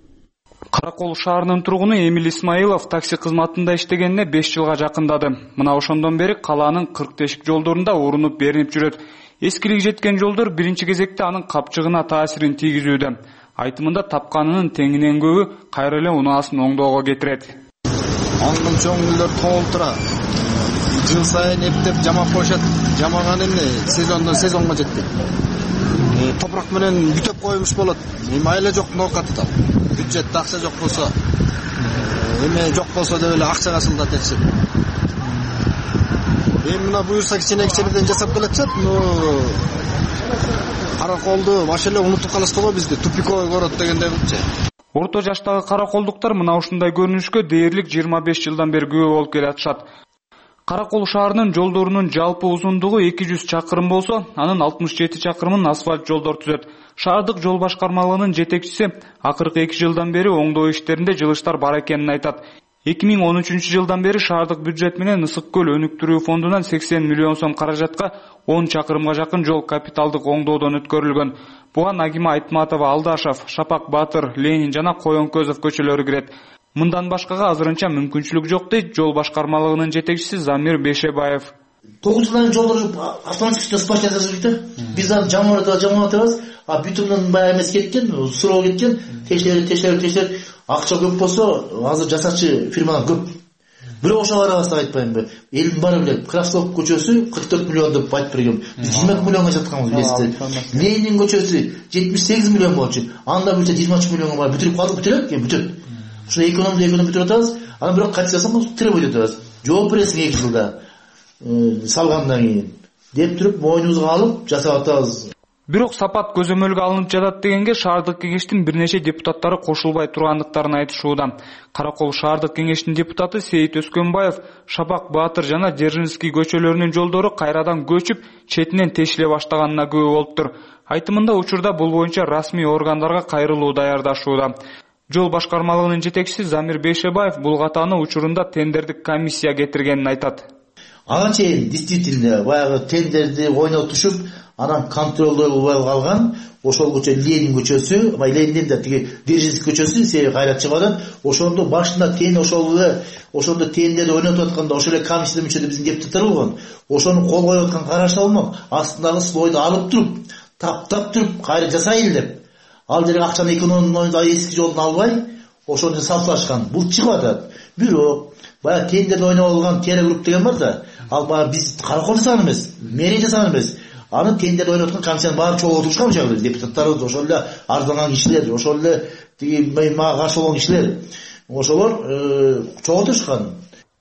Каракол шаарынын тургуну Эмил Исмаилов такси кызматында иштегенине беш жылга жакындады. Мына ошондон бери калаанын кырк тешик жолдорунда урунуп беринип жүрөт. Эскилиги жеткен жолдор биринчи кезекте анын капчыгына таасирин тийгизүүдө. Айтымында тапканынын теңинен көбү кайра эле унаасын оңдоого кетирет. Аңдын чоңгүлдөр толтура. Жыл сайын эптеп жамап коюшат. Жамаган эмне сезондон сезонго жетти. Топурак менен бүтөп коюмуш болот. Эми айла жоктун оокаты да. Бюджетте акча жок болсо, эме жок болсо деп эле акчага сылдат этишет. Эми мына буюрса кичине-кичинеден жасап келатышат, но Караколду баш эле унутуп калышты го бизди, тупиковый город дегендей болчу. Орто жаштагы караколдуктар мына ушундай көрүнүшкө дээрлик жыйырма беш жылдан бери күбө болуп келатышат. Каракол шаарынын жолдорунун жалпы узундугу эки жүз чакырым болсо, анын алтымыш жети чакырымын асфальт жолдор түзөт. Шаардык жол башкармалыгынын жетекчиси акыркы эки жылдан бери оңдоо иштеринде жылыштар бар экенин айтат. эки миң он үчүнчү жылдан бери шаардык бюджет менен Ысык көл өнүктүрүү фондунан сексен миллион сом каражатка он чакырымга жакын жол капиталдык оңдоодон өткөрүлгөн. Буга Нагима Айтматова, Алдашев, Шапак Батыр, Ленин жана Коёнкөзов көчөлөрү кирет. Мындан башкага азырынча мүмкүнчүлүк жок дейт жол башкармалыгынын жетекчиси Замир Бешебаев. тогуз жылдан жолдор автоматически спортча жазып да. Биз аны жамырда жаматабыз, а бүтүнүн баягы эмес кеткен, суроо кеткен, текшерип, текшерип, текшерип, акча көп болсо, азыр жасачы фирмалар көп. Бирок ошо карабастан айтпаймынбы? Элдин баары билет, Красов көчөсү кырк төрт миллион деп айтып бергем. Биз жыйырма миллионго жатканбыз билесиздер. Ленин көчөсү жетимиш сегиз миллион болчу. Анда бөлсө жыйырма үч миллионго бар. Бүтүрүп калды, бүтүрөт, эми бүтөт. Ошо экономия эконом бүтүрүп атабыз. Анан бирок катчасам требовать этебиз. Жооп бересиң эки жылда. Салгандан кийин деп туруп мойнубузга алып жасап атабыз. Бирок сапат көзөмөлгө алынып жатат дегенге шаардык кеңештин бир нече депутаттары кошулбай тургандыктарын айтышууда. Каракол шаардык кеңештин депутаты Сейит Өскөнбаев Шапак Батыр жана Держинский көчөлөрүнүн жолдору кайрадан көчүп, четинен тешиле баштаганына күбө болуптур. Айтымында учурда бул боюнча расмий органдарга кайрылуу даярдашууда. Жол башкармалыгынын жетекчиси Замир Бейшебаев бул катаны учурунда тендердик комиссия кетиргенин айтат. Ага чейин действительно баягы тендерди ойнотушуп, анан контролдой болуп калган. Ошол көчө Ленин көчөсү, Ленинден да тиги Держинский көчөсү себеби кайрат чыгып, ошондо башында тен ошол эле, ошондо тендерди ойнотуп атканда ошол эле комиссия мүчөсү биздин депутаттар болгон. Ошону кол коюп аткан карашты алмак, астындагы слойду алып туруп, таптап туруп кайра жасайын деп. Ал жерге акчаны экономдон эски жолдон албай, ошону сапташкан. Бул чыгып атат. Бирок баягы тендерди ойноп алган Тера групп деген бар да. Ал баягы биз Каракол жасаган эмес, мэрия жасаган эмес. Аны тендерди ойноткан комиссиянын баары чогуу отурушкан жагы депутаттарыбыз, ошол эле арзанган кишилер, ошол эле тиги мага каршы болгон кишилер, ошолор чогуу отурушкан.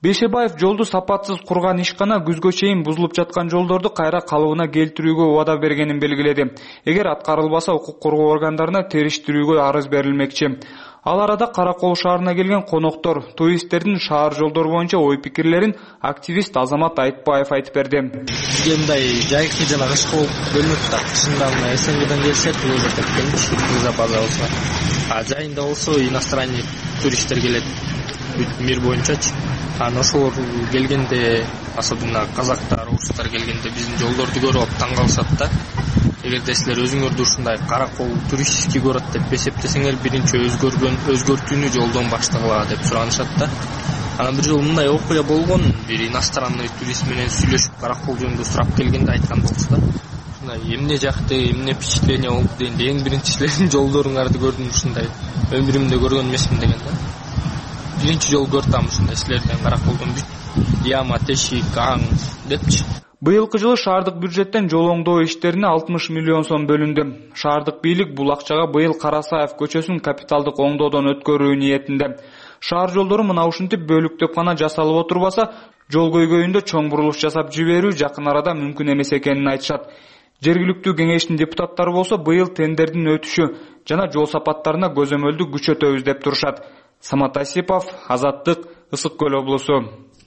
Бейшебаев жолду сапатсыз курган ишкана күзгө чейин бузулуп жаткан жолдорду кайра калыбына келтирүүгө убада бергенин белгиледи. Эгер аткарылбаса укук коргоо органдарына териштирүүгө арыз берилмекчи. Ал арада Каракол шаарына келген коноктор, туристтердин шаар жолдору боюнча ой пикирлерин активист Азамат Айтбаев айтып берди. Бизге мындай жайкы жана кышкы болуп бөлүнөт да. Кышында СНГден келсе, Тулуза кеткен, Тулуза база болсо. А жайында болсо иностранный туристтер келет. Мир боюнчачы. Анан ошолор келгенде, особенно казактар, орустар келгенде биздин жолдорду көрүп алып таң калышат да. Эгерде силер өзүңөрдү ушундай Каракол туристический город деп эсептесеңер, биринчи өзгөргөн, өзгөртүүнү жолдон баштагыла деп суранышат да. Анан бир жолу мындай окуя болгон, бир иностранный турист менен сүйлөшүп Каракол жөнүндө сурап келгенде айткан болчу да. Ушундай эмне жакты, эмне впечатление болду дегенде, эң биринчи силердин жолдоруңарды көрдүм ушундай. Өмүрүмдө көргөн эмесмин деген да. Биринчи жол көрдүм ушундай силерден Караколдун бүт яма, тешик, аң депчи. Быйылкы жылы шаардык бюджеттен жол оңдоо иштерине алтымыш миллион сом бөлүндү. Шаардык бийлик бул акчага быйыл Карасаев көчөсүн капиталдык оңдоодон өткөрүү ниетинде. Шаар жолдору мына ушинтип бөлүктөп гана жасалып отурбаса, жол көйгөйүндө чоң бурулуш жасап жиберүү жакын арада мүмкүн эмес экенин айтышат. Жергиликтүү кеңештин депутаттары болсо быйыл тендердин өтүшү жана жол сапаттарына көзөмөлдү күчөтөбүз деп турушат. Самат Асипов, Азаттык, Ысык Көл облусу.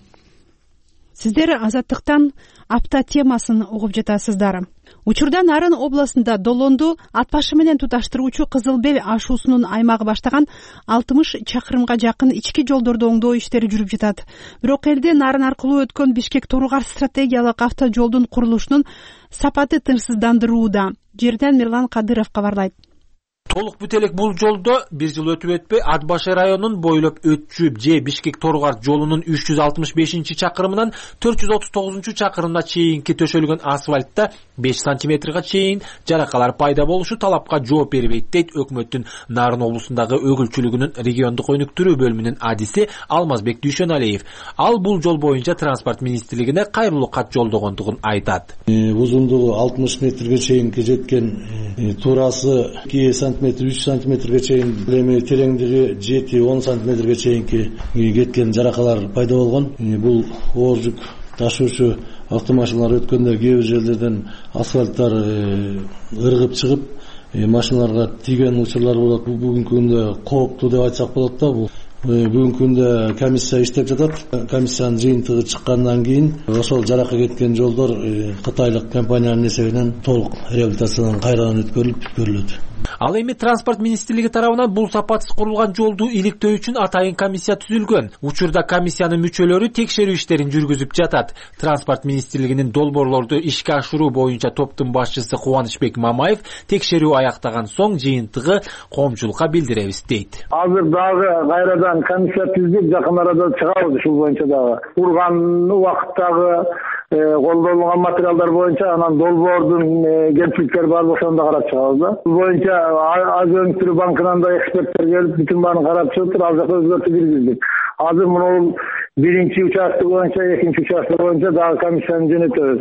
Сиздер Азаттыктан апта темасын угуп жатасыздар. Учурда Нарын областында Долонду ат башы менен туташтыруучу Кызыл Бел ашуусунун аймагы баштаган алтымыш чакырымга жакын ички жолдорду оңдоо иштери жүрүп жатат. Бирок элде Нарын аркылуу өткөн Бишкек-Торугар стратегиялык автожолдун курулушунун сапаты тынчсыздандырууда. Жерден Мирлан Кадыров кабарлайт. Толук бүт элек бул жолдо бир жыл өтүп өтпөй Ат башы районунун бойлоп өтчүп же Бишкек-Торугар жолунун үч жүз алтымыш бешинчи чакырымынан төрт жүз отуз тогузунчу чакырымына чейинки төшөлгөн асфальтта беш сантиметрге чейин жаракалар пайда болушу талапка жооп бербейт дейт өкмөттүн Нарын облусундагы өгүлчүлүгүнүн региондук өнүктүрүү бөлүмүнүн адиси Алмазбек Дүйшөналиев. Ал бул жол боюнча транспорт министрлигине кайрылуу кат жолдогондугун айтат. Узундугу алтымыш метрге чейинки жеткен, туурасы эки сантиметр, үч сантиметрге чейин, эми тереңдиги жети он сантиметрге чейинки кеткен жаракалар пайда болгон. Бул оор жүк ташуучу автомашиналар өткөндө кээ бир жерлерден асфальттар ыргып чыгып, машиналарга тийген учурлар болот. Бул бүгүнкү күндө кооптуу деп айтсак болот да. Бул бүгүнкү күндө комиссия иштеп жатат. Комиссиянын жыйынтыгы чыккандан кийин ошол жарака кеткен жолдор кытайлык компаниянын эсебинен толук реабилитациядан кайрадан өткөрүлүп көрүлөт. Ал эми транспорт министрлиги тарабынан бул сапатсыз курулган жолду иликтөө үчүн атайын комиссия түзүлгөн. Учурда комиссиянын мүчөлөрү текшерүү иштерин жүргүзүп жатат. Транспорт министрлигинин долбоорлорду ишке ашыруу боюнча топтун башчысы Кубанычбек Мамаев текшерүү аяктаган соң жыйынтыгы коомчулукка билдиребиз дейт. Азыр дагы кайрадан комиссия түздүк, жакын арада чыгабыз ушул боюнча дагы. Урган убакыттагы колдонулган материалдар боюнча анан долбоордун кемчиликтери бар болсо анда карап чыгабыз да. Бул боюнча Азия өнүктүрүү банкынан да эксперттер келип бүтүн баарын карап чыгып, ал жакта өзгөртүү киргиздик. Азыр мына биринчи участок боюнча, экинчи участок боюнча дагы комиссияны жөнөтөбүз.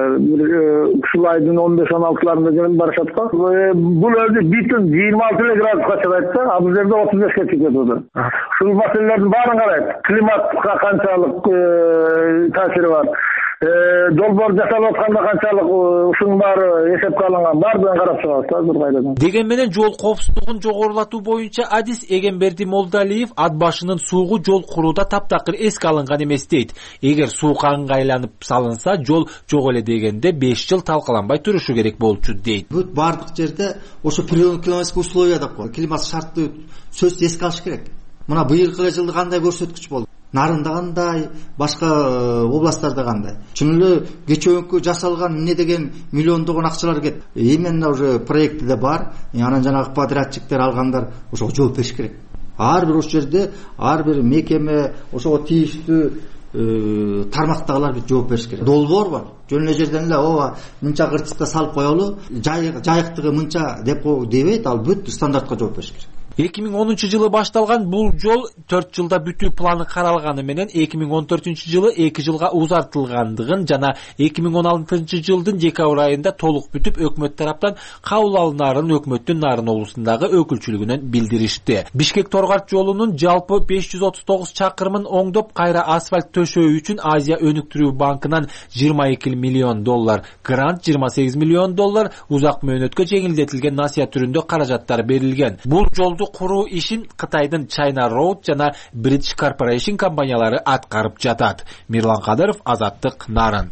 Ушул айдын он беш он алтыларында жөнөтүп барышат го. Бул өзү бүтүн жыйырма алты эле градуска чыгат да, а бул жерде отуз бешке чыгат да. Ушул маселелердин баарын карайт. Климатка канчалык таасири бар, долбоор жасалып атканда канчалык ушунун баары эсепке алынган, баардыгын карап чыгабыз да азыр кайрадан. Деген менен жол коопсуздугун жогорулатуу боюнча адис Эгемберди Молдалиев ат башынын суугу жол курууда таптакыр эске алынган эмес дейт. Эгер сууга ыңгайланып салынса, жол жок эле дегенде беш жыл талкаланбай турушу керек болчу дейт. Бүт бардык жерде ошо климатический условия деп коет. Климат шарттуу сөз эске алыш керек. Мына быйылкы жылы кандай көрсөткүч болду? Нарында кандай, башка областтарда кандай. Чын эле кечөөкү жасалган эмне деген миллиондогон акчалар кетти. Именно уже проектиде бар. Анан жанагы подрядчиктер алгандар ошого жооп бериш керек. Ар бир ошол жерде ар бир мекеме ошого тийиштүү тармактагылар бүт жооп бериш керек. Долбоор бар. Жөн эле жерден эле ооба мынча кыртыста салып коелу, жайыктыгы мынча деп дебейт, ал бүт стандартка жооп бериш керек. эки миң онунчу жылы башталган бул жол төрт жылда бүтүү планы каралганы менен эки миң он төртүнчү жылы эки жылга узартылгандыгын жана эки миң он алтынчы жылдын декабрь айында толук бүтүп өкмөт тараптан кабыл алынаарын өкмөттүн Нарын облусундагы өкүлчүлүгүнөн билдиришти. Бишкек Торгат жолунун жалпы беш жүз отуз тогуз чакырымын оңдоп кайра асфальт төшөө үчүн Азия өнүктүрүү банкынан жыйырма эки миллион доллар, грант жыйырма сегиз миллион доллар, узак мөөнөткө жеңилдетилген насыя түрүндө каражаттар берилген. Бул жолду куруу ишин Кытайдын China Road жана British Corporation компаниялары аткарып жатат. Мирлан Кадыров, Азаттык, Нарын.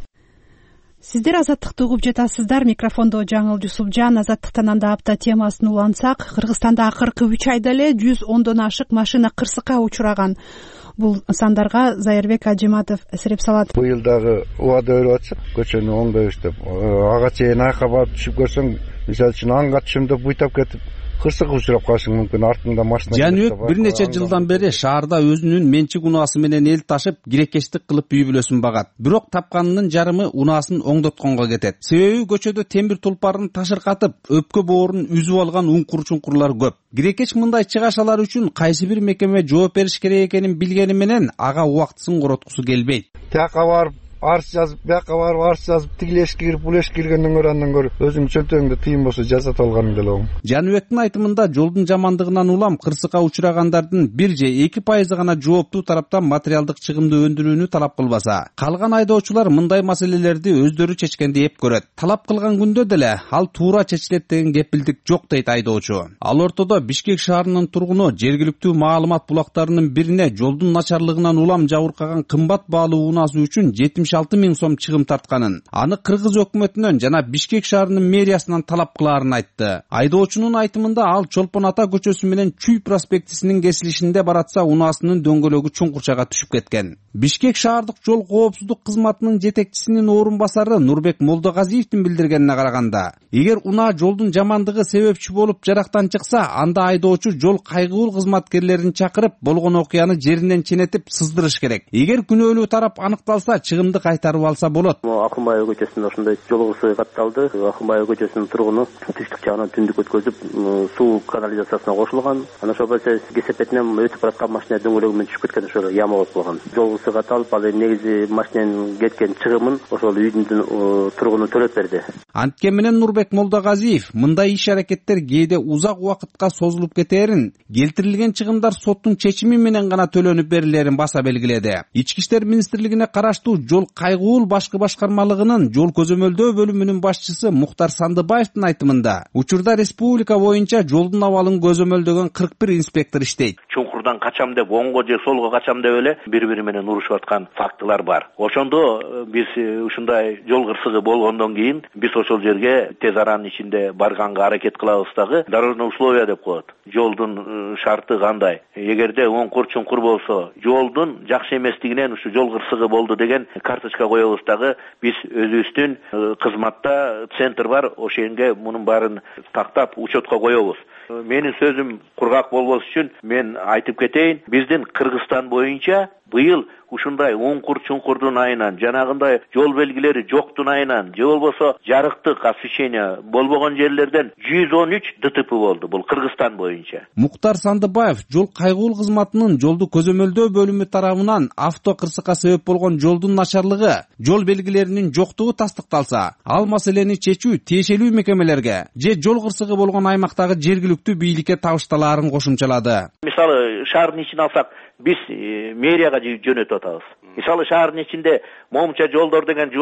Сиздер Азаттыкты угуп жатасыздар. Микрофондо Жаңыл Жусупжан. Азаттыктан анда апта темасын улантсак, Кыргызстанда акыркы үч айда эле жүз ондон ашык машина кырсыкка учураган. Бул сандарга Зайырбек Ажиматов эсеп салат. Быйыл дагы убада өрүп атышат, көчөнү оңдойбуз деп. Ага чейин айка барып түшүп көрсөң, мисалы үчүн аңга түшүм деп буйтап кетип кырсык учурап калышың мүмкүн, артыңда машина. Жаныбек бир нече жылдан бери шаарда өзүнүн менчик унаасы менен эл ташып, кирекечтик кылып үй бүлөсүн багат. Бирок тапканынын жарымы унаасын оңдотконго кетет. Себеби көчөдө темир тулпарын ташыркатып, өпкө боорун үзүп алган уңкур-чуңкурлар көп. Кирекеч мындай чыгашалар үчүн кайсы бир мекеме жооп бериш керек экенин билгени менен ага убактысын короткусу келбейт. Тияка барып арыз жазып, бияка барып арыз жазып, тигилешке кирип, булешке киргенден көрө андан көрө өзүң чөнтөгүңдө тыйын болсо жасат алганың деле оң. Жаныбектин айтымында жолдун жамандыгынан улам кырсыкка учурагандардын бир же эки пайызы гана жооптуу тараптан материалдык чыгымды өндүрүүнү талап кылбаса, калган айдоочулар мындай маселелерди өздөрү чечкенди эп көрөт. Талап кылган күндө деле ал туура чечилет деген кепилдик жок дейт айдоочу. Ал ортодо Бишкек шаарынын тургуну жергиликтүү маалымат булактарынын бирине жолдун начарлыгынан улам жабыркаган кымбат баалуу унаасы үчүн жетимиш алты миң сом чыгым тартканын, аны кыргыз өкмөтүнөн жана Бишкек шаарынын мэриясынан талап кылаарын айтты. Айдоочунун айтымында ал Чолпон ата көчөсү менен Чүй проспектисинин кесилишинде баратса унаасынын дөңгөлөгү чуңкурчага түшүп кеткен. Бишкек шаардык жол коопсуздук кызматынын жетекчисинин орун басары Нурбек Молдогазиевдин билдиргенине караганда, эгер унаа жолдун жамандыгы себепчи болуп жарактан чыкса, анда айдоочу жол кайгылуу кызматкерлерин чакырып, болгон окуяны жеринен ченетип сыздырыш керек. Эгер күнөөлүү тарап аныкталса, чыгымды кайтарып алса болот. Акынбаев көчөсүндө ошондой жол кырсыгы катталды. Акынбаев көчөсүнүн тургуну түштүк жагынан түндүк өткөзүп, суу канализациясына кошулган. Анан ошол кесепетинен өтүп бараткан машина дөңгөлөгү менен түшүп кеткен, ошол яма болуп калган. Жол кырсыгы катталып, ал негизи машинанын кеткен чыгымын ошол үйдүн тургуну төлөп берди. Анткени менен Нурбек Молдогазиев мындай иш-аракеттер кээде узак убакытка созулуп кетээрин, келтирилген чыгымдар соттун чечими менен гана төлөнүп берилерин баса белгиледи. Ички иштер министрлигине караштуу жол кайгуул башкы башкармалыгынын жол көзөмөлдөө бөлүмүнүн башчысы Мухтар Сандыбаевдин айтымында, учурда республика боюнча жолдун абалын көзөмөлдөгөн кырк бир инспектор иштейт. Чуңкурдан качам деп, оңго же солго качам деп эле бири-бири менен урушуп аткан фактылар бар. Ошондо биз ушундай жол кырсыгы болгондон кийин биз ошол жерге тез аранын ичинде барганга аракет кылабыз дагы. Дорожный условия деп коет. Жолдун шарты кандай? Эгерде оңкур чуңкур болсо, жолдун жакшы эместигинен ушу жол кырсыгы болду деген карточка коебуз дагы. Биз өзүбүздүн кызматта центр бар, ошенге мунун баарын тактап учетко коебуз. Менин сөзүм кургак болбош үчүн мен айтып кетейин, биздин Кыргызстан боюнча быйыл ушундай оңкур чуңкурдун айынан, жанагындай жол белгилери жоктун айынан, же болбосо жарыктык освещение болбогон жерлерден жүз он үч ДТП болду. Бул Кыргызстан боюнча. Мухтар Сандыбаев жол кайгуул кызматынын жолду көзөмөлдөө бөлүмү тарабынан авто кырсыкка себеп болгон жолдун начарлыгы, жол белгилеринин жоктугу тастыкталса, ал маселени чечүү тиешелүү мекемелерге же жол кырсыгы болгон аймактагы жергиликтүү бийликке табышталаарын кошумчалады. Мисалы, шаардын ичин алсак, биз мэрияга жөнөтүп атабыз. Мисалы, шаардын ичинде момча жолдор деген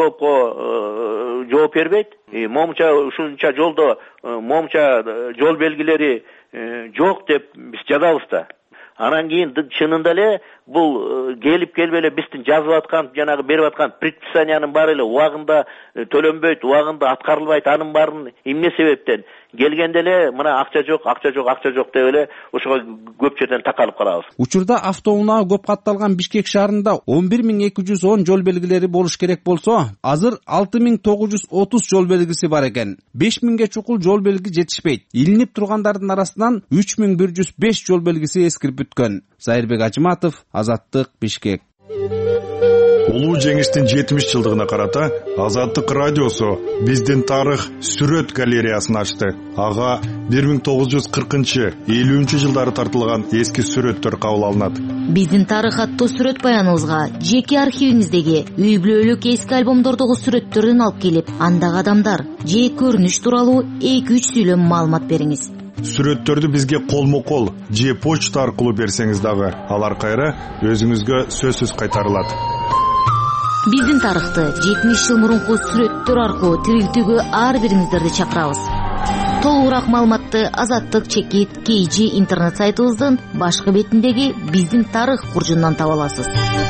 жоопко жооп бербейт. Момча ушунча жолдо момча жол белгилери жок деп биз жазабыз да. Анан кийин чынында эле бул келип келбей эле биздин жазып аткан, жанагы берип аткан предписаниянын баары эле убагында төлөнбөйт, убагында аткарылбайт, анын баарын эмне себептен келгенде эле мына акча жок, акча жок, акча жок деп эле ошого көп жерден такалып калабыз. Учурда автоунаа көп катталган Бишкек шаарында он бир миң эки жүз он жол белгилери болуш керек болсо, азыр алты миң тогуз жүз отуз жол белгиси бар экен. беш миңге чукул жол белги жетишпейт. Илинип тургандардын арасынан үч миң бир жүз беш жол белгиси эскирип бүткөн. Зайырбек Ажиматов, Азаттык, Бишкек. Улуу жеңиштин жетимиш жылдыгына карата Азаттык радиосу биздин тарых сүрөт галереясын ачты. Ага бир миң тогуз жүз кыркынчы элүүнчү жылдары тартылган эски сүрөттөр кабыл алынат. Биздин тарых аттуу сүрөт баяныбызга жеке архивиңиздеги үй бүлөлүк эски альбомдордогу сүрөттөрдөн алып келип, андагы адамдар же көрүнүш тууралуу эки үч сүйлөм маалымат бериңиз. Сүрөттөрдү бизге колмо-кол же почта аркылуу берсеңиз дагы алар кайра өзүңүзгө сөзсүз кайтарылат. Биздин тарыхты жетимиш жыл мурунку сүрөттөр аркылуу тирилтүүгө ар бириңиздерди чакырабыз. Толугураак маалыматты Азаттык чекит кей джи интернет сайтыбыздын башкы бетиндеги биздин тарых бурчунан таба аласыз.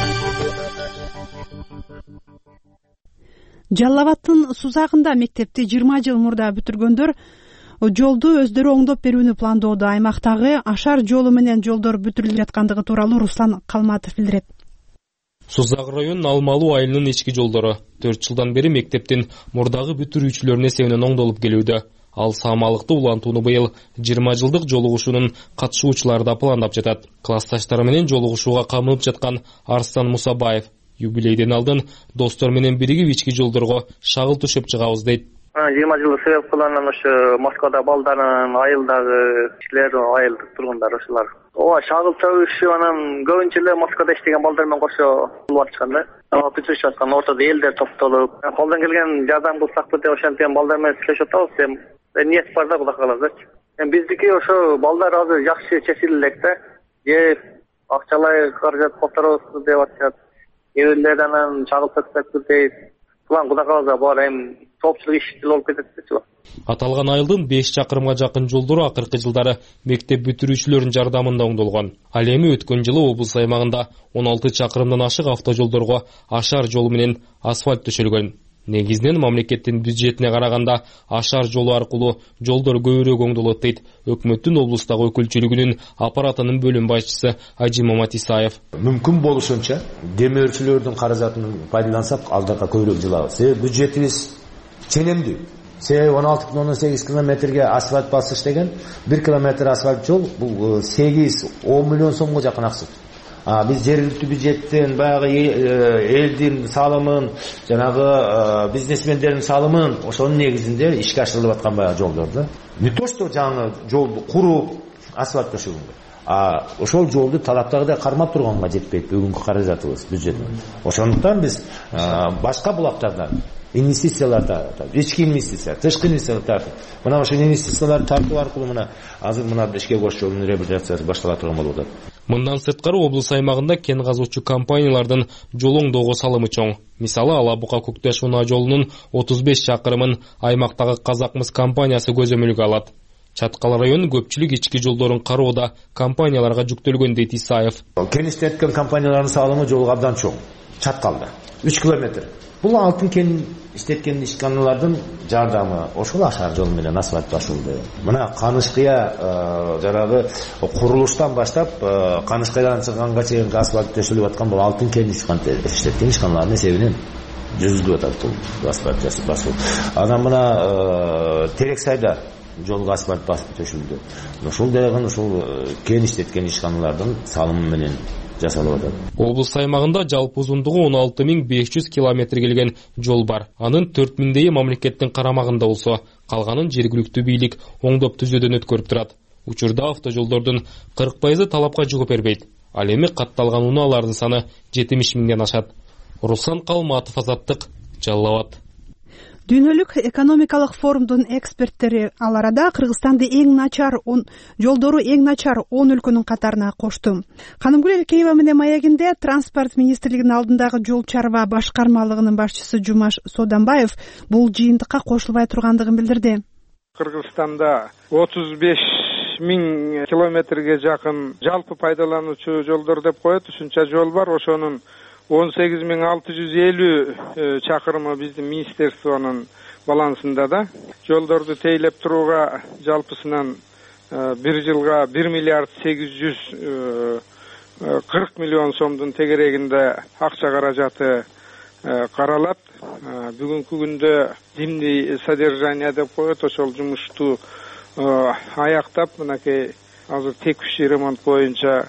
Жалал Абадтын Сузагында мектепти жыйырма жыл мурда бүтүргөндөр жолду өздөрү оңдоп берүүнү пландоодо. Аймактагы Ашар жолу менен жолдор бүтүрүлүп жаткандыгы тууралуу Руслан Калматов билдирет. Сузак районунун Алмалуу айылынын ички жолдору төрт жылдан бери мектептин мурдагы бүтүрүүчүлөрүнүн эсебинен оңдолуп келүүдө. Ал саамалыкты улантууну быйыл жыйырма жылдык жолугушуунун катышуучулары да пландап жатат. Классташтары менен жолугушууга камынып жаткан Арстан Мусабаев юбилейден алдын достор менен биригип ички жолдорго шагыл төшөп чыгабыз дейт. жыйырма жылды себеп кылган ошо Москвада балдарын айылдагы кишилер, айылдык тургундар ошолар. Ооба, шагыл төшүп анан көбүнчө эле Москвада иштеген балдар менен кошо болуп аткан да. Бүтүрүшүп аткан ортодо элдер топтолуп, колдон келген жардам кылсакпы деп ошентип балдар менен сүйлөшүп атабыз. Эми ниет бар да кудай кааласа. Эми биздики ошо балдар азыр жакшы чечиле элек да. Же акчалай каражат которобузбу деп атышат. Эрлер анан чагыл төксөкпү дейт. План кудай кааласа бар, эми тоопчулук иш болуп кетет депчи. Аталган айылдын беш чакырымга жакын жолдору акыркы жылдары мектеп бүтүрүүчүлөрүнүн жардамында оңдолгон. Ал эми өткөн жылы облус аймагында он алты чакырымдан ашык автожолдорго Ашар жолу менен асфальт төшөлгөн. Негизинен мамлекеттин бюджетине караганда Ашар жолу аркылуу жолдор көбүрөөк оңдолот дейт өкмөттүн облустагы өкүлчүлүгүнүн аппаратынын бөлүм башчысы Ажи Мамат Исаев. Мүмкүн болушунча демөөрчүлөрдүн каражатын пайдалансак алдыга көбүрөөк жылабыз. Себеби бюджетибиз ченемдүү. Себеби он алты бүтүн ондон сегиз километрге асфальт басыш деген бир километр асфальт жол бул сегиз он миллион сомго жакын акча. А биз жергиликтүү бюджеттен баягы элдин салымын, жанагы бизнесмендердин салымын ошонун негизинде ишке ашырылып аткан баягы жолдорду. Не то что жаңы жолду куруп асфальт төшөгөнгө. А ошол жолду талаптагыдай кармап турганга жетпейт бүгүнкү каражатыбыз бюджеттен. Ошондуктан биз башка булактардан инвестициялар тартып, ички инвестиция, тышкы инвестициялар тартып, мына ошол инвестицияларды тартуу аркылуу мына азыр мына ишке кошуу жолунун реабилитациясы баштала турган болуп атат. Мындан сырткары облус аймагында кен казуучу компаниялардын жол оңдоого салымы чоң. Мисалы Алабука Көктөш унаа жолунун отуз беш чакырымын аймактагы Казакмыс компаниясы көзөмөлгө алат. Чаткал районунун көпчүлүк ички жолдорун кароодо компанияларга жүктөлгөн дейт Исаев. Кен иштеткен компаниялардын салымы жолго абдан чоң. Чаткалда үч километр. Бул алтын кен иштеткен ишканалардын жардамы ошол Ашар жолу менен асфальт басылды. Мына Канышкыя жанагы курулуштан баштап Канышкыядан чыкканга чейин асфальт төшөлүп аткан бул алтын кен иштеткен ишканалардын эсебинен жүзүлүп атат бул асфальт басуу. Анан мына Терексайда жолго асфальт басып төшүлдү. Ошол дагы ошол кен иштеткен ишканалардын салымы менен жасалып атат. Облус аймагында жалпы узундугу он алты миң беш жүз километр келген жол бар. Анын төрт миңдейи мамлекеттин карамагында болсо, калганын жергиликтүү бийлик оңдоп түзөөдөн өткөрүп турат. Учурда автожолдордун кырк пайызы талапка жооп бербейт. Ал эми катталган унаалардын саны жетимиш миңден ашат. Руслан Калматов, Азаттык, Жалал Абад. Дүйнөлүк экономикалык форумдун эксперттери ал арада Кыргызстанды эң начар жолдору эң начар он өлкөнүн катарына кошту. Канымгүл Элкеева менен маегинде транспорт министрлигинин алдындагы жол чарба башкармалыгынын башчысы Жумаш Соданбаев бул жыйынтыкка кошулбай тургандыгын билдирди. Кыргызстанда отуз беш миң километрге жакын жалпы пайдалануучу жолдор деп коет, ушунча жол бар. Ошонун он сегиз миң алты жүз элүү чакырымы биздин министерствонун балансында да. Жолдорду тейлеп турууга жалпысынан бир жылга бир миллиард сегиз жүз кырк миллион сомдун тегерегинде акча каражаты каралат. Бүгүнкү күндө зимний содержание деп коет, ошол жумушту аяктап, мынакей азыр текущий ремонт боюнча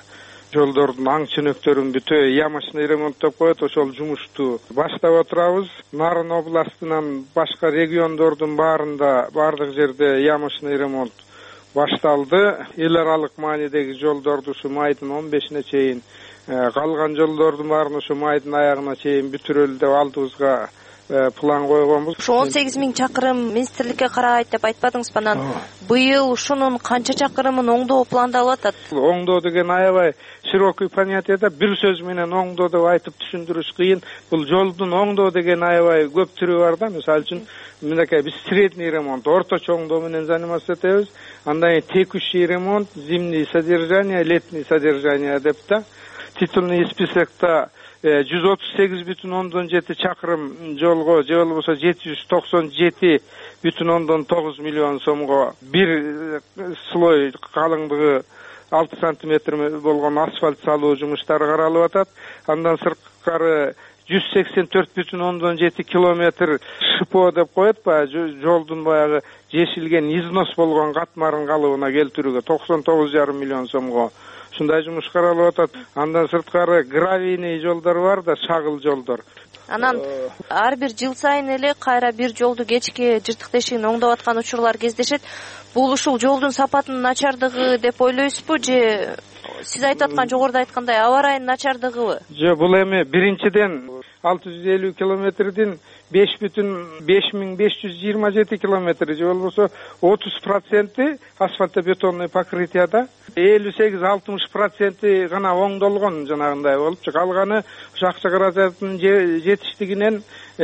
жолдордун аң чөнөктөрүн бүтө ямочный ремонттоп коет. Ошол жумушту баштап отурабыз. Нарын областынан башка региондордун баарында бардык жерде ямочный ремонт башталды. Эл аралык маанидеги жолдорду ушу майдын он бешине чейин, калган жолдордун баарын ушу майдын аягына чейин бүтүрөлү деп алдыбызга план койгонбуз. Ушу он сегиз миң чакырым министрликке карайт деп айтпадыңызбы? Анан быйыл ушунун канча чакырымын оңдоо пландалып атат? Оңдоо деген аябай широкий понятие да, бир сөз менен оңдоо деп айтып түшүндүрүш кыйын. Бул жолдун оңдоо деген аябай көп түрү бар да. Мисалы үчүн мынакей биз средний ремонт, орточо оңдоо менен заниматься этебиз. Андан кийин текущий ремонт, зимний содержание, летний содержание деп да. Титульный списокто жүз отуз сегиз бүтүн ондон жети чакырым жолго, же болбосо жети жүз токсон жети бүтүн ондон тогуз миллион сомго бир слой калыңдыгы алты сантиметр болгон асфальт салуу жумуштары каралып атат. Андан сырткары жүз сексен төрт бүтүн ондон жети километр шипо деп коет, баягы жолдун баягы жешилген износ болгон катмарын калыбына келтирүүгө токсон тогуз жарым миллион сомго ушундай жумуш каралып атат. Андан сырткары гравийный жолдор бар да, шагыл жолдор. Анан ар бир жыл сайын эле кайра бир жолду кечки жыртык тешигин оңдоп аткан учурлар кездешет. Бул ушул жолдун сапатынын начардыгы деп ойлойсузбу, же сиз айтып аткан жогоруда айткандай аба ырайынын начардыгыбы? Жок, бул эми биринчиден алты жүз элүү километрдин беш бүтүн беш миң беш жүз жыйырма жети километри, же болбосо отуз проценти асфальтобетонный покрытияда, элүү сегиз алтымыш проценти гана оңдолгон жанагындай болупчу. Калганы ушу акча каражатынын жетиштигинен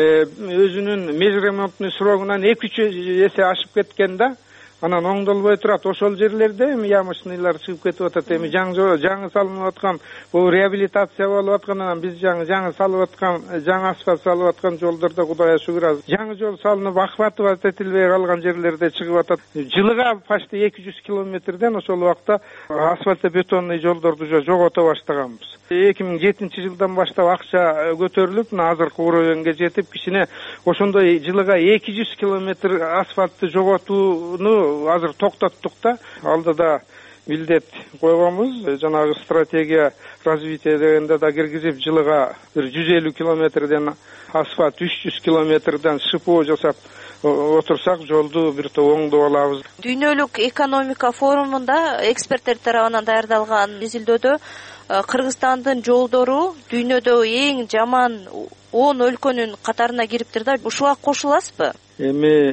өзүнүн межремонтный срогунан эки үч эсе ашып кеткен да. Анан оңдолбой турат. Ошол жерлерде эми ямочныйлар чыгып кетип атат. Эми жаңы жаңы салынып аткан, бул реабилитация болуп аткан, анан биз жаңы жаңы салып аткан, жаңы асфальт салып аткан жолдордо Кудайга шүгүр аз. Жаңы жол салынып, акыбаты этилбей калган жерлерде чыгып атат. Жылыга почти эки жүз километрден ошол убакта асфальтобетонный жолдорду жогото баштаганбыз. эки миң жетинчи жылдан баштап акча көтөрүлүп, азыркы уровенге жетип, кичине ошондой жылыга эки жүз километр асфальтты жоготууну азыр токтоттук да. Алдыда милдет койгонбуз. Жанагы стратегия развития дегенде да киргизип, жылыга бир жүз элүү километрден асфальт, үч жүз километрден шипо жасап отурсак, жолду бир топ оңдоп алабыз. Дүйнөлүк экономика форумунда эксперттер тарабынан даярдалган изилдөөдө Кыргызстандын жолдору дүйнөдө эң жаман он өлкөнүн катарына кириптир да. Ушуга кошуласызбы? Эми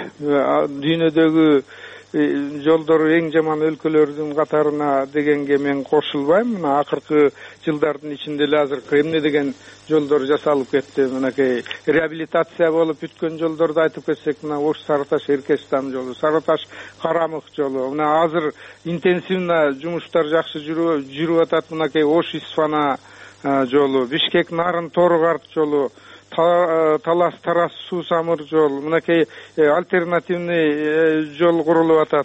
дүйнөдөгү жолдору эң жаман өлкөлөрдүн катарына дегенге мен кошулбайм. Мына акыркы жылдардын ичинде эле азыркы эмне деген жолдор жасалып кетти. Мынакей реабилитация болуп бүткөн жолдорду айтып кетсек, мына Ош Сарыташ Эркестан жолу, Сарыташ Карамык жолу. Мына азыр интенсивно жумуштар жакшы жүрүп атат. Мынакей Ош Исфана жолу, Бишкек Нарын Торугарт жолу, Талас Тарас Суу Самыр жол, мынакей альтернативный жол курулуп атат.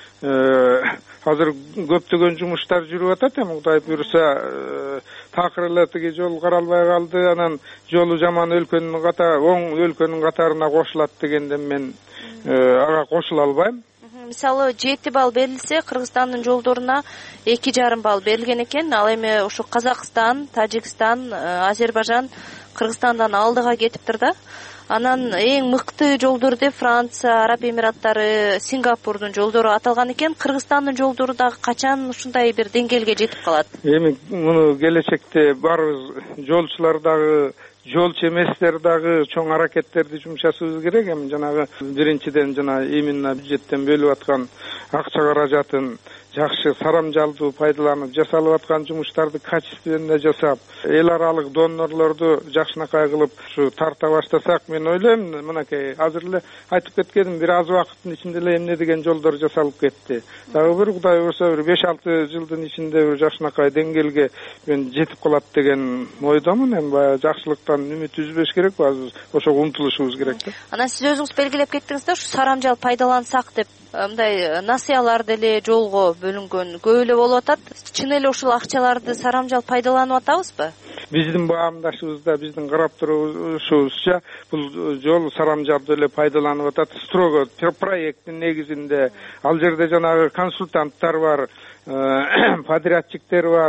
Азыр көптөгөн жумуштар жүрүп атат. Эми Кудай буйруса такыр эле тиги жол каралбай калды. Анан жолу жаман өлкөнүн катары, оң өлкөнүн катарына кошулат дегенде мен ага кошула албайм. Мисалы жети балл берилсе, Кыргызстандын жолдоруна эки жарым балл берилген экен. Ал эми ушу Казакстан, Тажикстан, Азербайжан Кыргызстандан алдыга кетиптир да. Анан эң мыкты жолдор деп Франция, Араб Эмираттары, Сингапурдун жолдору аталган экен. Кыргызстандын жолдору дагы качан ушундай бир деңгээлге жетип калат? Эми муну келечекте барыбыз жолчулар дагы, жолчу эместер дагы чоң аракеттерди жумшашыбыз керек. Эми жанагы биринчиден жана именно бюджеттен бөлүп аткан акча каражатын жакшы сарамжалдуу пайдаланып жасалып аткан жумуштарды качественно жасап, эл аралык донорлорду жакшынакай кылып ушу тарта баштасак, мен ойлойм, мынакей азыр эле айтып кеткеним, бир аз убакыттын ичинде эле эмне деген жолдор жасалып кетти. Дагы бир Кудай буйруса бир беш алты жылдын ичинде бир жакшынакай деңгээлге мен жетип калат деген ойдомун. Эми баягы жакшылыктан үмүт үзбөш керек, азыр ошого умтулушубуз керек да. Анан сиз өзүңүз белгилеп кеттиңиз да, ушу сарамжал пайдалансак деп, мындай насыялар деле жолго бөлүнгөн көп эле болуп атат. Чын эле ушул акчаларды сарамжал пайдаланып атабызбы? Биздин баамдашыбызда, биздин карап турушубузча, бул жол сарамжалды эле пайдаланып атат. Строго проекттин негизинде. Ал жерде жанагы консультанттар бар, подрядчиктер бар,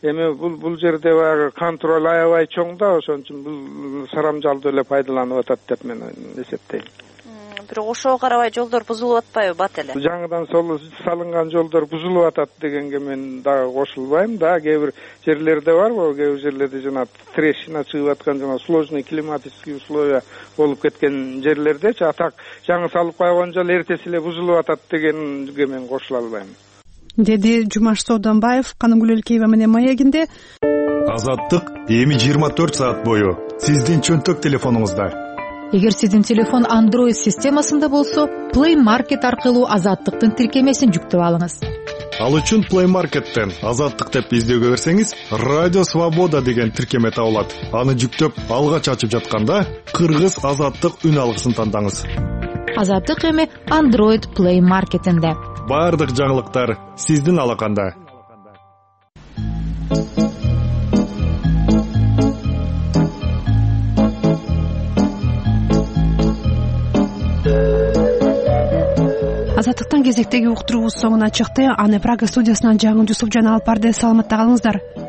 эми бул бул жерде баягы контроль аябай чоң да, ошон үчүн бул сарамжалдуу эле пайдаланып атат деп мен эсептейм. Бирок ошого карабай жолдор бузулуп атпайбы бат эле? Жаңыдан салынган жолдор бузулуп атат дегенге мен дагы кошулбайм да. Кээ бир жерлерде барбы, кээ бир жерлерде жана трещина чыгып аткан, жана сложный климатический условия болуп кеткен жерлердечи, а так жаңы салып койгон жол эртеси эле бузулуп атат дегенге мен кошула албайм, деди Жумаш Сооданбаев Канымгүл Элкеева менен маегинде. Азаттык эми жыйырма төрт саат бою сиздин чөнтөк телефонуңузда. Эгер сиздин телефон Android системасында болсо, Play Market аркылуу Азаттыктын тиркемесин жүктөп алыңыз. Ал үчүн Play Market'тен Азаттык деп издөөгө берсеңиз, Радио Свобода деген тиркеме табылат. Аны жүктөп алгач ачып жатканда Кыргыз Азаттык үн алгысын тандаңыз. Азаттык эми Android Play Market'инде. Бардык жаңылыктар сиздин алаканда. Азаттыктын кезектеги уктуруубуз соңуна чыкты. Аны Прага студиясынан Жаңы Жусупжан алып барды. Саламатта калыңыздар.